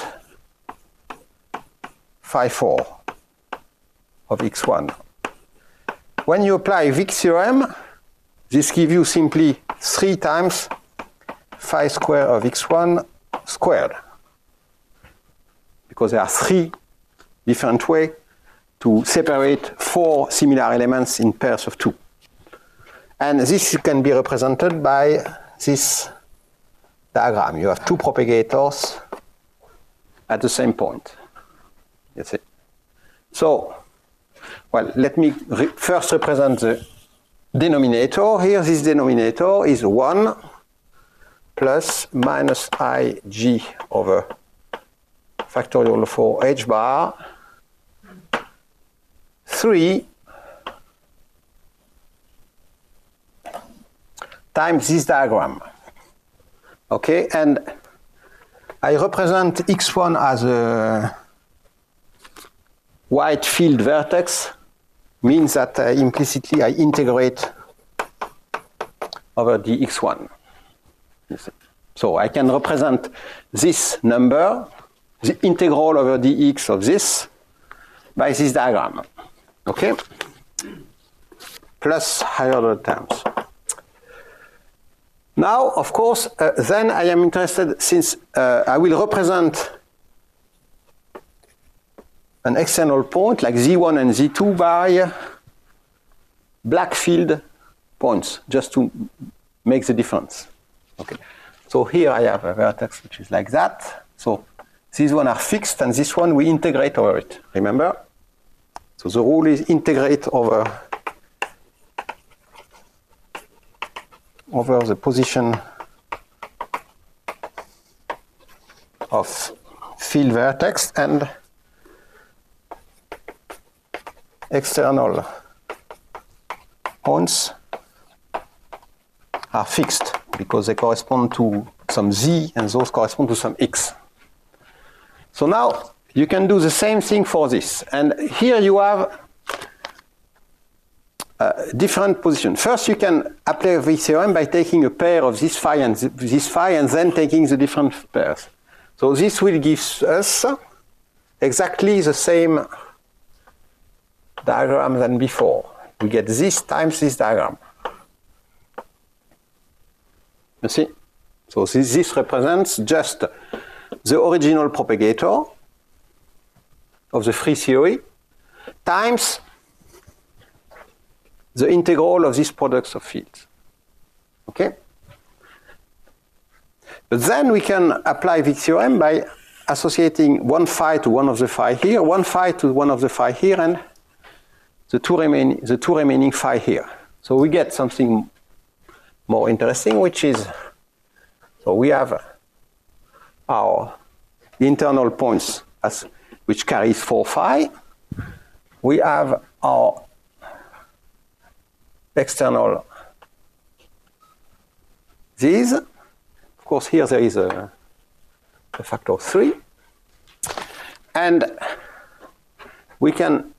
phi 4 of x1. When you apply Wick's theorem, this gives you simply 3 times phi square of x1 squared. Because there are 3 different ways to separate 4 similar elements in pairs of 2. And this can be represented by this diagram. You have 2 propagators at the same point. That's it. So, well, let me first represent the denominator. Here, this denominator is 1 plus minus Ig over factorial 4 h bar 3 times this diagram. Okay, and I represent x1 as a white field vertex, means that implicitly I integrate over the x1. So I can represent this number, the integral over dx of this, by this diagram. Okay? Plus higher order terms. Now, of course, then I am interested, since I will represent an external point like Z1 and Z2 by black field points, just to make the difference. Okay. So here I have a vertex which is like that. So these one are fixed, and this one we integrate over it. Remember? So the rule is integrate over the position of field vertex, and external points are fixed because they correspond to some z and those correspond to some x. So now you can do the same thing for this. And here you have different positions. First, you can apply the theorem by taking a pair of this phi and then taking the different pairs. So this will give us exactly the same diagram than before. We get this times this diagram. You see? So this represents just the original propagator of the free theory times the integral of these products of fields. Okay? But then we can apply this theorem by associating one phi to one of the phi here, one phi to one of the phi here, and the two remaining phi here. So we get something more interesting, which is, so we have our internal points which carries 4 phi. We have our external these. Of course, here there is a factor of 3. And we can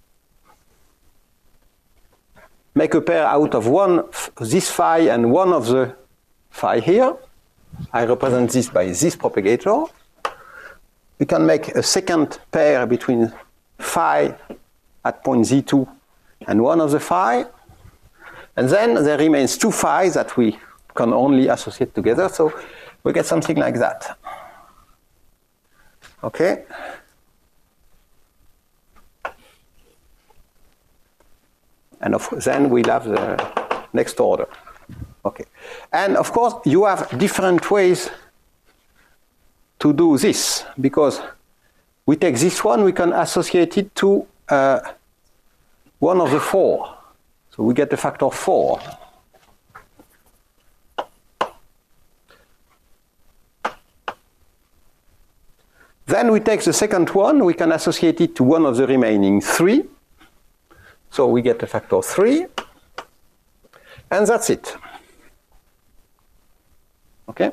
make a pair out of this phi and one of the phi here. I represent this by this propagator. We can make a second pair between phi at point Z2 and one of the phi. And then there remains 2 phi that we can only associate together. So we get something like that. Okay? And then we'll have the next order. Okay. And of course, you have different ways to do this, because we take this one, we can associate it to one of the 4. So we get the factor 4. Then we take the second one, we can associate it to one of the remaining 3. So we get a factor 3. And that's it. Okay?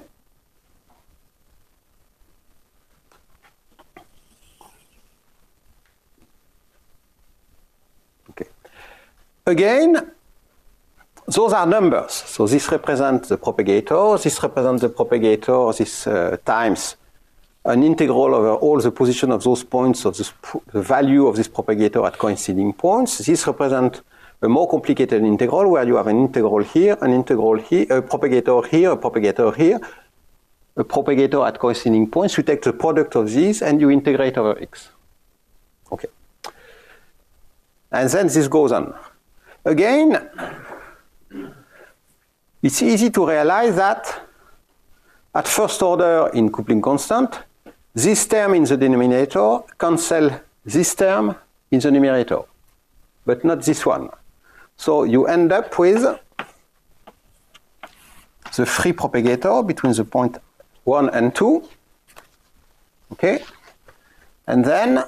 Okay. Again, those are numbers. So this represents the propagator, this represents the propagator, this times an integral over all the position of those points of the value of this propagator at coinciding points. This represents a more complicated integral where you have an integral here, a propagator here, a propagator here, a propagator at coinciding points. You take the product of these and you integrate over x. Okay. And then this goes on. Again, it's easy to realize that at first order in coupling constant, this term in the denominator cancels this term in the numerator, but not this one. So you end up with the free propagator between the point 1 and 2. Okay? And then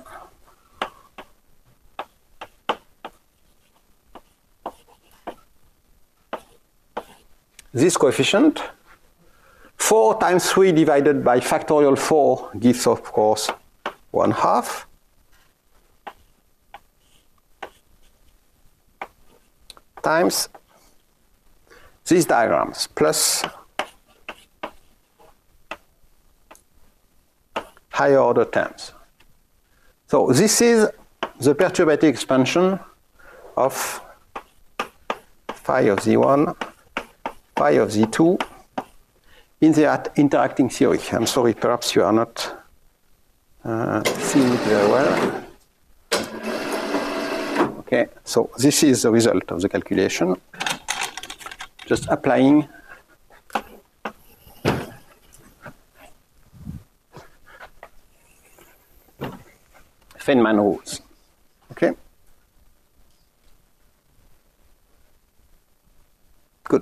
this coefficient, 4 times 3 divided by factorial 4 gives, of course, 1/2. Times these diagrams plus higher order terms. So this is the perturbative expansion of phi of Z1, phi of Z2 in the interacting theory. I'm sorry, perhaps you are not seeing it very well. Okay, so this is the result of the calculation. Just applying Feynman rules. Okay? Good.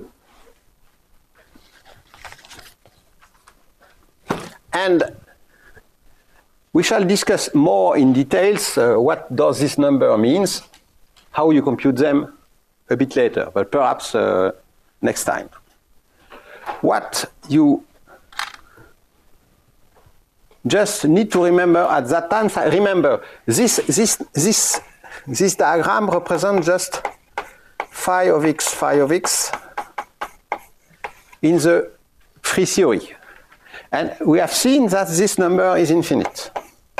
And we shall discuss more in details what does this number means, how you compute them a bit later, but perhaps next time. What you just need to remember at that time, remember this diagram represents just phi of x in the free theory. And we have seen that this number is infinite.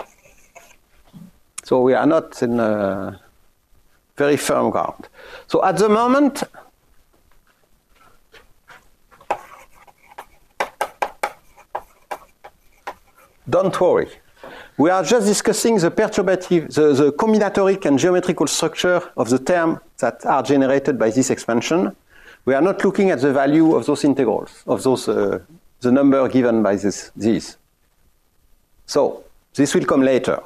So we are not in a very firm ground. So at the moment, don't worry. We are just discussing the perturbative, the combinatoric and geometrical structure of the terms that are generated by this expansion. We are not looking at the value of those integrals, of those the number given by these. So this will come later.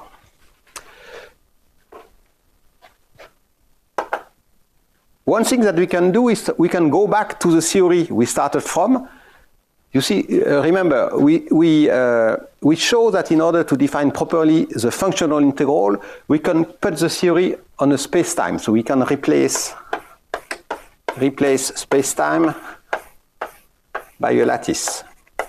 One thing that we can do is we can go back to the theory we started from. You see, remember, we show that in order to define properly the functional integral, we can put the theory on a space-time. So we can replace space-time by a lattice.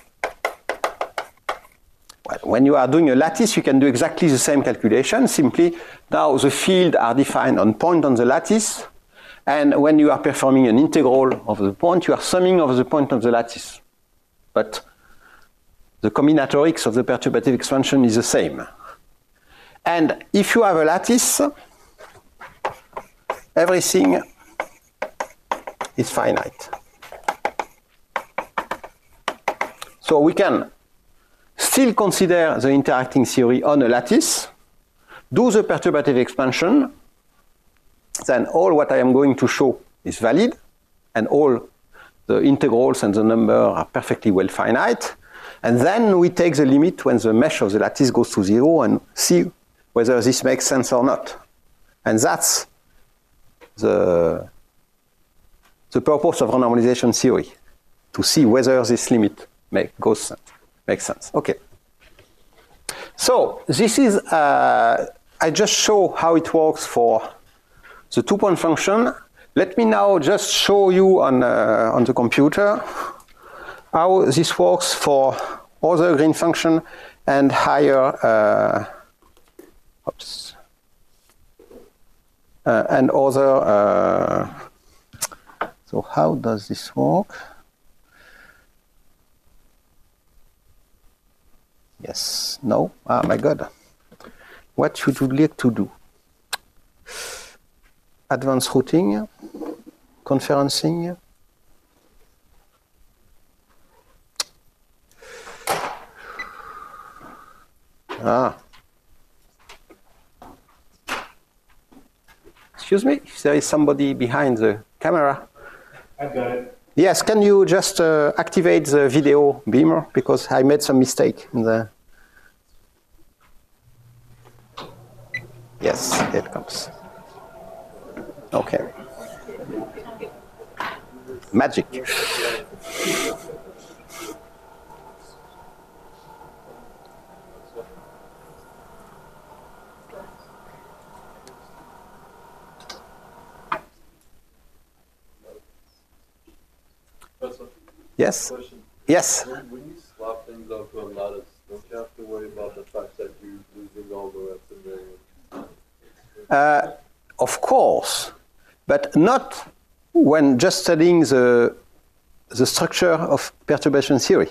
Well, when you are doing a lattice, you can do exactly the same calculation. Simply, now the fields are defined on point on the lattice. And when you are performing an integral of the point, you are summing over the point of the lattice. But the combinatorics of the perturbative expansion is the same. And if you have a lattice, everything is finite. So we can still consider the interacting theory on a lattice, do the perturbative expansion, then all what I am going to show is valid, and all the integrals and the number are perfectly well finite. And then we take the limit when the mesh of the lattice goes to 0 and see whether this makes sense or not. And that's the purpose of renormalization theory, to see whether this limit makes sense. Okay. So this is, I just show how it works for the two-point function. Let me now just show you on the computer how this works for other green function and higher, and other. So how does this work? Yes, no, my God. What should we like to do? Advanced routing, conferencing. Excuse me, if there is somebody behind the camera. I've got it. Yes, can you just activate the video beamer, because I made some mistake in the. Yes, here it comes. Okay. Magic. Yes? Question. Yes? When you swap things onto a lattice, don't you have to worry about the fact that you're losing all the rest of the Of course, but not when just studying the structure of perturbation theory.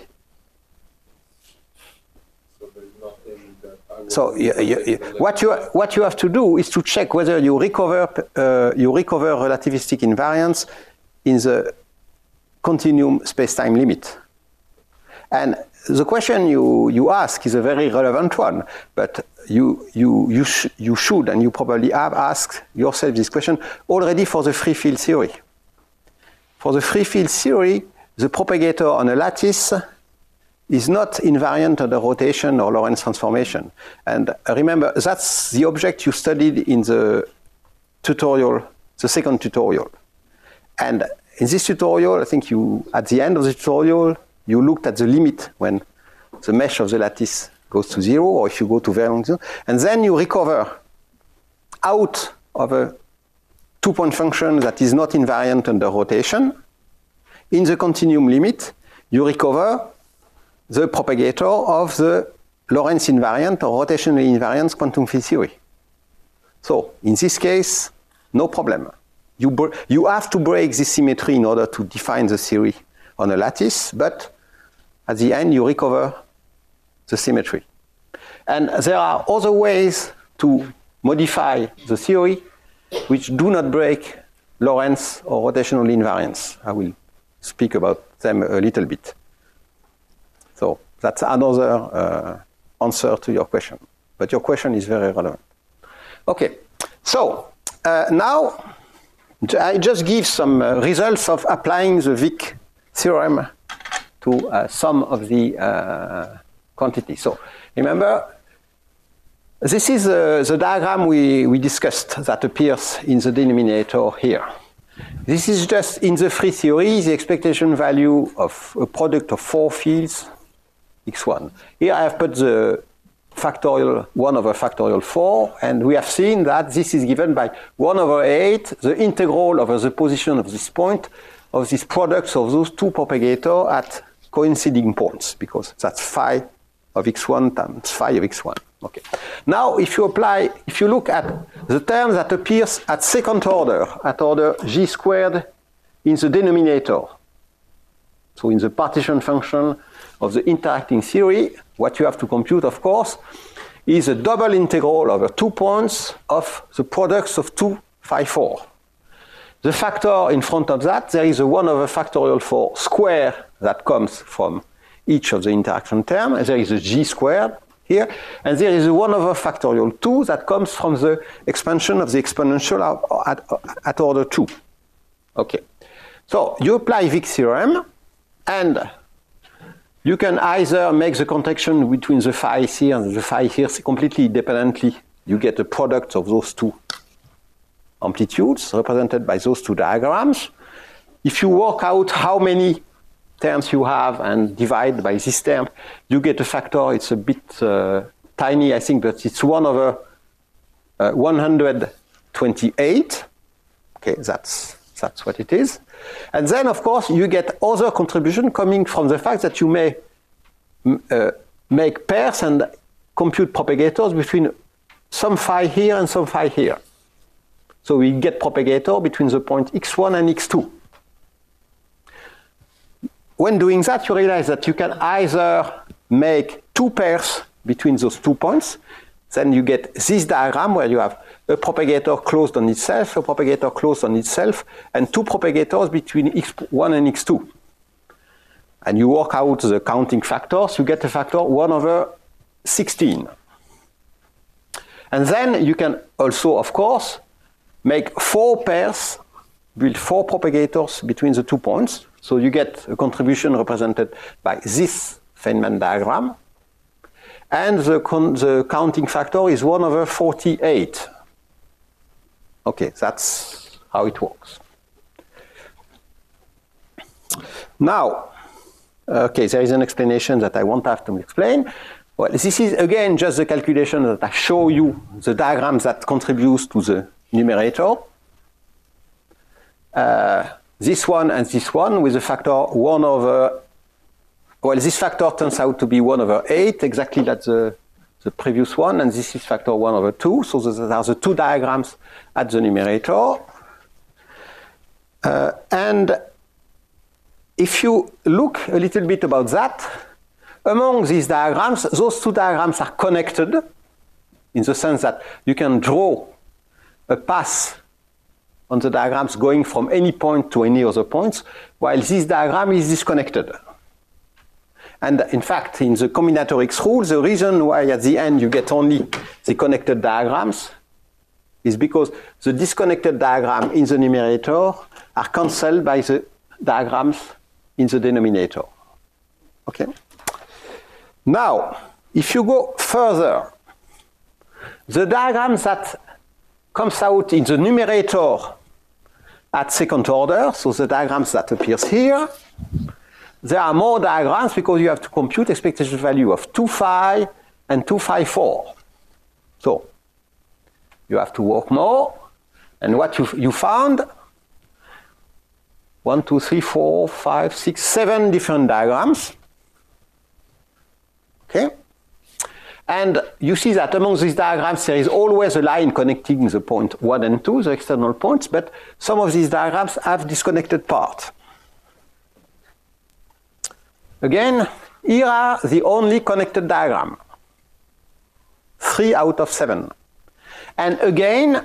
So there's nothing that I will So what you have to do is to check whether you recover relativistic invariance in the continuum space-time limit. And the question you ask is a very relevant one, but you should, and you probably have asked yourself this question already for the free field theory. For the free field theory, the propagator on a lattice is not invariant under rotation or Lorentz transformation. And remember, that's the object you studied in the tutorial, the second tutorial. And in this tutorial, I think at the end of the tutorial, you looked at the limit when the mesh of the lattice goes to 0, or if you go to very long 0, and then you recover out of a two-point function that is not invariant under rotation. In the continuum limit, you recover the propagator of the Lorentz invariant or rotational invariant quantum field theory. So in this case, no problem. You have to break this symmetry in order to define the theory on a lattice, but at the end you recover the symmetry. And there are other ways to modify the theory which do not break Lorentz or rotational invariance. I will speak about them a little bit. So that's another answer to your question. But your question is very relevant. Okay, so now I just give some results of applying the Wick theorem to some of the quantities. So remember, this is the diagram we discussed that appears in the denominator here. This is just in the free theory, the expectation value of a product of 4 fields, x1. Here I have put the factorial 1 over factorial 4, and we have seen that this is given by 1 over 8, the integral over the position of this point of these products of those two propagators at coinciding points, because that's phi of x1 times phi of x1. Okay. Now, if you look at the term that appears at second order, at order g squared in the denominator, so in the partition function of the interacting theory, what you have to compute, of course, is a double integral over 2 points of the products of 2 phi 4. The factor in front of that, there is a 1 over factorial 4 square that comes from each of the interaction terms, and there is a g squared here, and there is a 1 over factorial 2 that comes from the expansion of the exponential at order 2. Okay. So you apply Wick theorem, and you can either make the contraction between the phi here and the phi here completely independently. You get a product of those two amplitudes represented by those two diagrams. If you work out how many terms you have and divide by this term, you get a factor. It's a bit tiny, I think, but it's 1 over 128. Okay, that's what it is. And then, of course, you get other contribution coming from the fact that you may make pairs and compute propagators between some phi here and some phi here. So we get propagator between the point x1 and x2. When doing that, you realize that you can either make 2 pairs between those 2 points. Then you get this diagram where you have a propagator closed on itself, a propagator closed on itself, and 2 propagators between x1 and x2. And you work out the counting factors, you get a factor 1 over 16. And then you can also, of course, make 4 pairs, build 4 propagators between the 2 points. So you get a contribution represented by this Feynman diagram. And the counting factor is 1 over 48. Okay, that's how it works. Now, okay, there is an explanation that I won't have to explain. Well, this is, again, just the calculation that I show you, the diagrams that contributes to the numerator. This one and this one with a factor 1 over, well, this factor turns out to be 1 over 8, exactly like the previous one, and this is factor 1 over 2. So those are the 2 diagrams at the numerator. And if you look a little bit about that, among these diagrams, those 2 diagrams are connected in the sense that you can draw a path on the diagrams going from any point to any other points, while this diagram is disconnected. And in fact, in the combinatorics rule, the reason why at the end you get only the connected diagrams is because the disconnected diagram in the numerator are cancelled by the diagrams in the denominator. Okay? Now, if you go further, the diagrams that comes out in the numerator at second order, so the diagrams that appears here, there are more diagrams because you have to compute expectation value of 2 phi and 2 phi 4. So you have to work more, and what you found, 1, 2, 3, 4, 5, 6, 7 different diagrams. Okay? And you see that among these diagrams there is always a line connecting the point 1 and 2, the external points, but some of these diagrams have disconnected parts. Again, here are the only connected diagram. 3 out of 7. And again,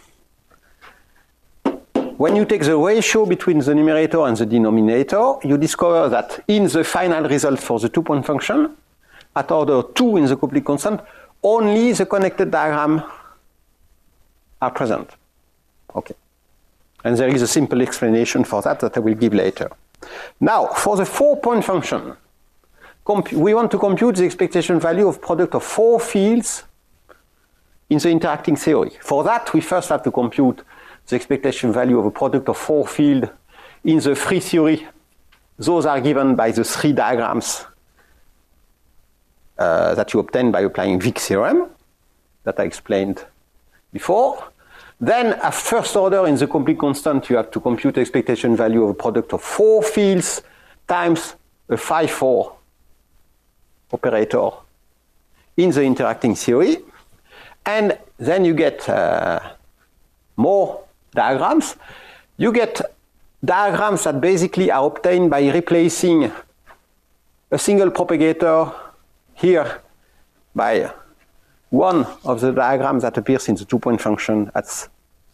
when you take the ratio between the numerator and the denominator, you discover that in the final result for the 2-point function, at order 2 in the complete constant, only the connected diagram are present. Okay. And there is a simple explanation for that I will give later. Now, for the 4-point function, we want to compute the expectation value of product of 4 fields in the interacting theory. For that, we first have to compute the expectation value of a product of 4 fields in the free theory. Those are given by the 3 diagrams that you obtain by applying Wick's theorem that I explained before. Then, at first order in the complete constant, you have to compute the expectation value of a product of 4 fields times a phi-4 operator in the interacting theory. And then you get more diagrams. You get diagrams that basically are obtained by replacing a single propagator here by one of the diagrams that appears in the 2-point function at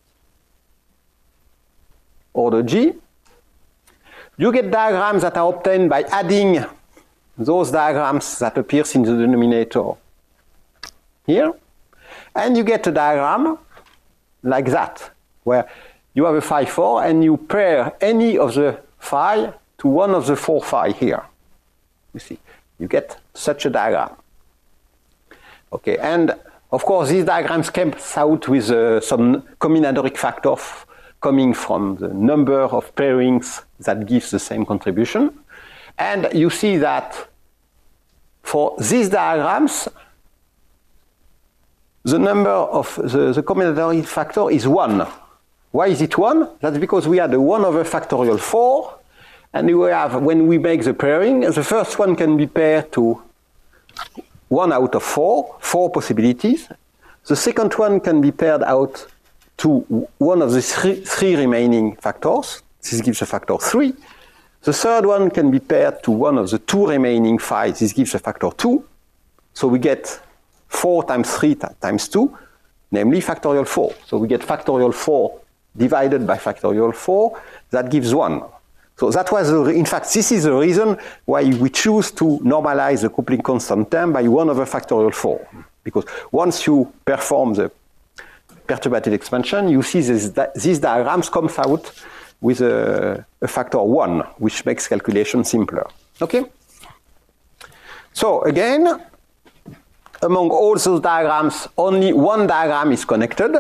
order G. You get diagrams that are obtained by adding those diagrams that appears in the denominator here. And you get a diagram like that, where you have a phi-4 and you pair any of the phi to one of the 4 phi here. You see, you get such a diagram. Okay, and of course these diagrams came out with some combinatoric factor coming from the number of pairings that gives the same contribution. And you see that for these diagrams, the number of the combinatoric factor is 1. Why is it 1? That's because we had a 1 over factorial 4, and we have, when we make the pairing, the first one can be paired to 1 out of 4 possibilities. The second one can be paired out to one of the three remaining factors. This gives a factor 3. The third one can be paired to one of the 2 remaining phi. This gives a factor 2. So we get 4 times 3 times 2, namely factorial 4. So we get factorial 4 divided by factorial 4. That gives 1. So that was, in fact, this is the reason why we choose to normalize the coupling constant term by 1 over factorial 4. Because once you perform the perturbative expansion, you see these diagrams come out with a factor 1, which makes calculation simpler. Okay? So again, among all those diagrams, only one diagram is connected.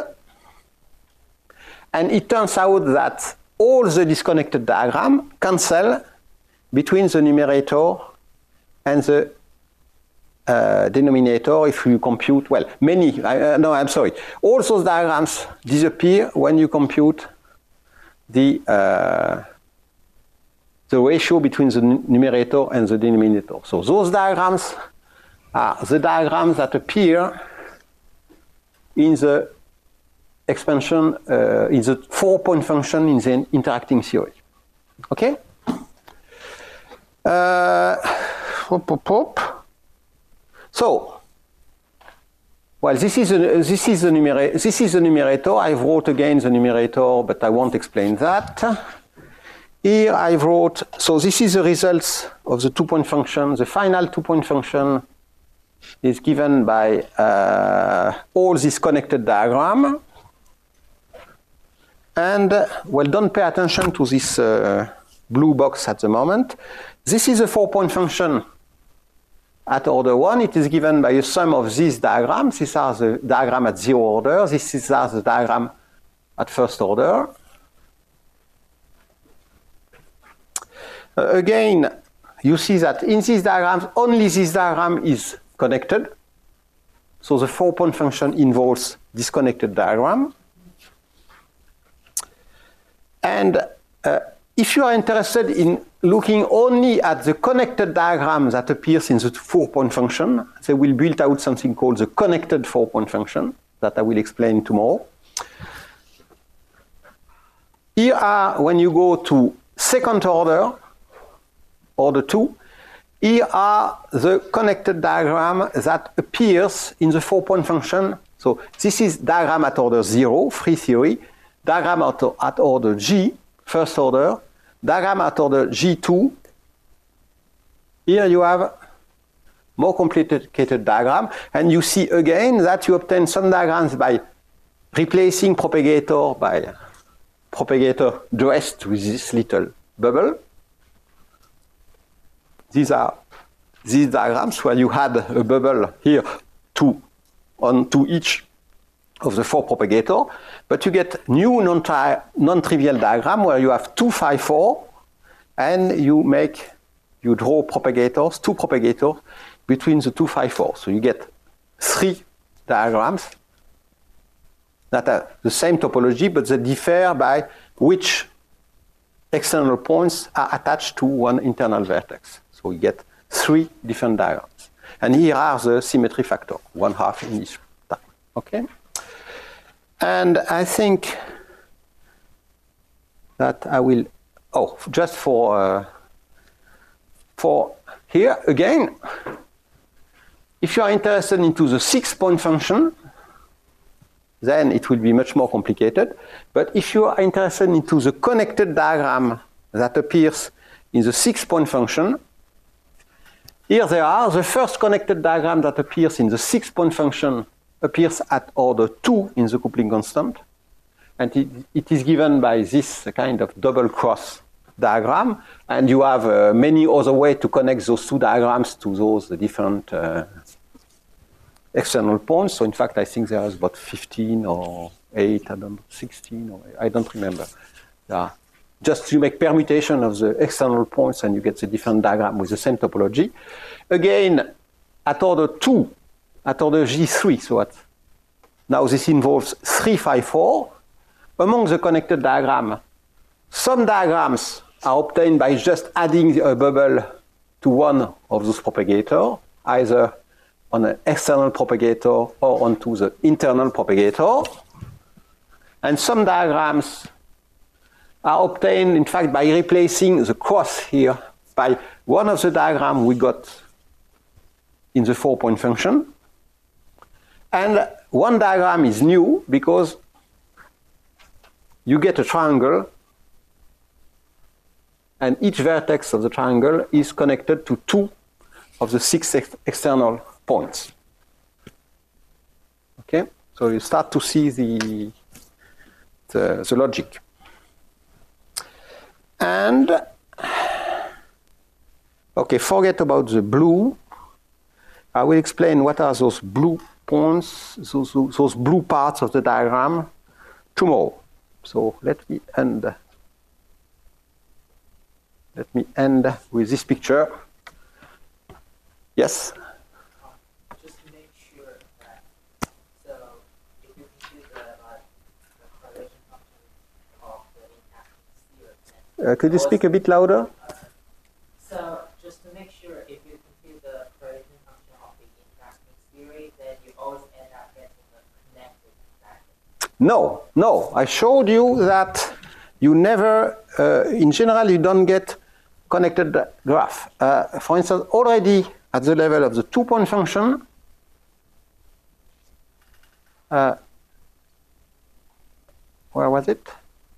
And it turns out that all the disconnected diagrams cancel between the numerator and the denominator if you compute, well, many, no, I'm sorry. All those diagrams disappear when you compute the ratio between the numerator and the denominator. So those diagrams are the diagrams that appear in the expansion, in the 4-point function in the interacting theory. Okay? So, well, this is the numerator. I've wrote again the numerator, but I won't explain that. Here I've wrote, so this is the results of the 2-point function. The final 2-point function is given by all this connected diagram. And, well, don't pay attention to this blue box at the moment. This is a 4-point function at order 1. It is given by a sum of these diagrams. These are the diagram at 0 order. These are the diagram at first order. Again, you see that in these diagrams, only this diagram is connected. So the 4-point function involves disconnected diagram. And if you are interested in looking only at the connected diagram that appears in the 4-point function, they will build out something called the connected 4-point function that I will explain tomorrow. Here are, when you go to second order, order 2, here are the connected diagram that appears in the 4-point function. So this is diagram at order 0, free theory, diagram at order G, first order, diagram at order G2. Here you have more complicated diagram, and you see again that you obtain some diagrams by replacing propagator by propagator dressed with this little bubble. These are these diagrams where you had a bubble here onto each of the 4 propagators, but you get new non-trivial diagram where you have 2, 5, 4, and you draw propagators, 2 propagators between the 2, 5, 4. So you get 3 diagrams that are the same topology, but they differ by which external points are attached to one internal vertex. So you get 3 different diagrams. And here are the symmetry factor, 1/2 in each time. Okay? And I think that I will, just for here, again, if you are interested into the 6-point function, then it will be much more complicated. But if you are interested into the connected diagram that appears in the 6-point function, here they are. The first connected diagram that appears in the 6-point function appears at order 2 in the coupling constant. And it is given by this kind of double cross diagram. And you have many other ways to connect those 2 diagrams to those different external points. So in fact, I think there is about 15 or 8, I don't know, 16, or I don't remember. Yeah. Just you make permutation of the external points and you get the different diagram with the same topology. Again, at order 2, at order G3, so now this involves 3, 5, 4. Among the connected diagram, some diagrams are obtained by just adding a bubble to one of those propagators, either on an external propagator or onto the internal propagator. And some diagrams are obtained, in fact, by replacing the cross here by one of the diagrams we got in the 4-point function. And one diagram is new because you get a triangle, and each vertex of the triangle is connected to 2 of the 6 external points. Okay, so you start to see the logic. And okay, forget about the blue. I will explain what are those blue points, those blue parts of the diagram tomorrow. So let me end with this picture. Yes? Just to make sure that, so if you compute the correlation function of the interacting sphere. Could you speak a bit louder? So just to make sure, if you compute the correlation function of the interacting sphere, then you always end up getting a connected packet. No. I showed you that you never, in general, you don't get connected graph. For instance, already at the level of the 2-point function, where was it?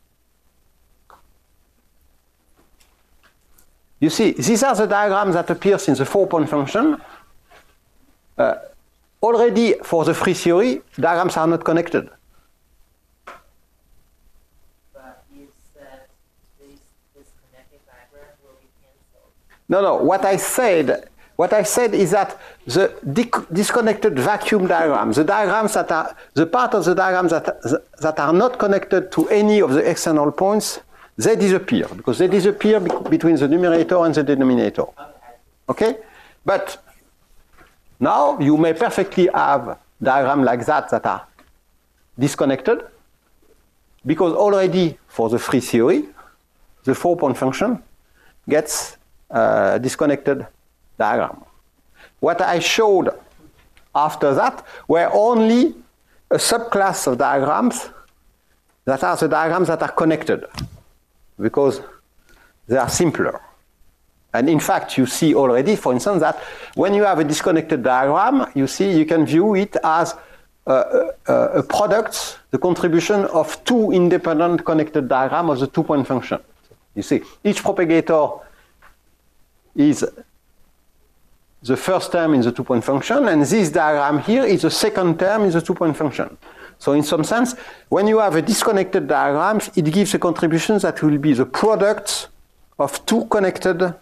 You see, these are the diagrams that appears in the 4-point function. Already for the free theory, diagrams are not connected. But you said this connected diagram will be cancelled. No. What I said is that the disconnected vacuum diagrams, the diagrams that are the part of the diagrams that are not connected to any of the external points, they disappear because they disappear between the numerator and the denominator. Okay? But now you may perfectly have diagrams like that are disconnected because already for the free theory, the 4-point function gets disconnected diagram. What I showed after that were only a subclass of diagrams that are the diagrams that are connected because they are simpler. And in fact, you see already, for instance, that when you have a disconnected diagram, you see you can view it as a product, the contribution of 2 independent connected diagrams of the 2-point function. You see, each propagator is the first term in the 2-point function, and this diagram here is the second term in the 2-point function. So in some sense, when you have a disconnected diagram, it gives a contribution that will be the product of two connected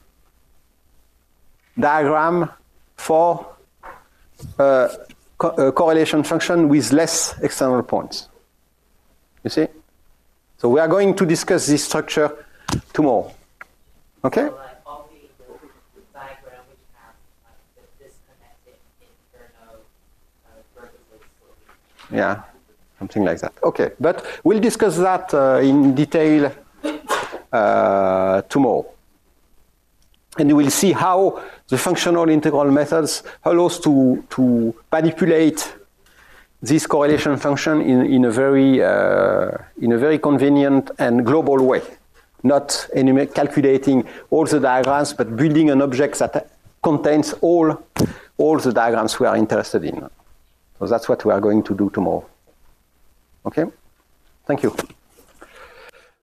diagrams for a correlation function with less external points. You see? So we are going to discuss this structure tomorrow. Okay? So, like, all the diagram which has the disconnected internal vertices. Yeah, something like that. Okay, but we'll discuss that in detail tomorrow. And we'll see how the functional integral methods allow us to manipulate this correlation function in a very convenient and global way. Not calculating all the diagrams, but building an object that contains all the diagrams we are interested in. So that's what we are going to do tomorrow. Okay? Thank you.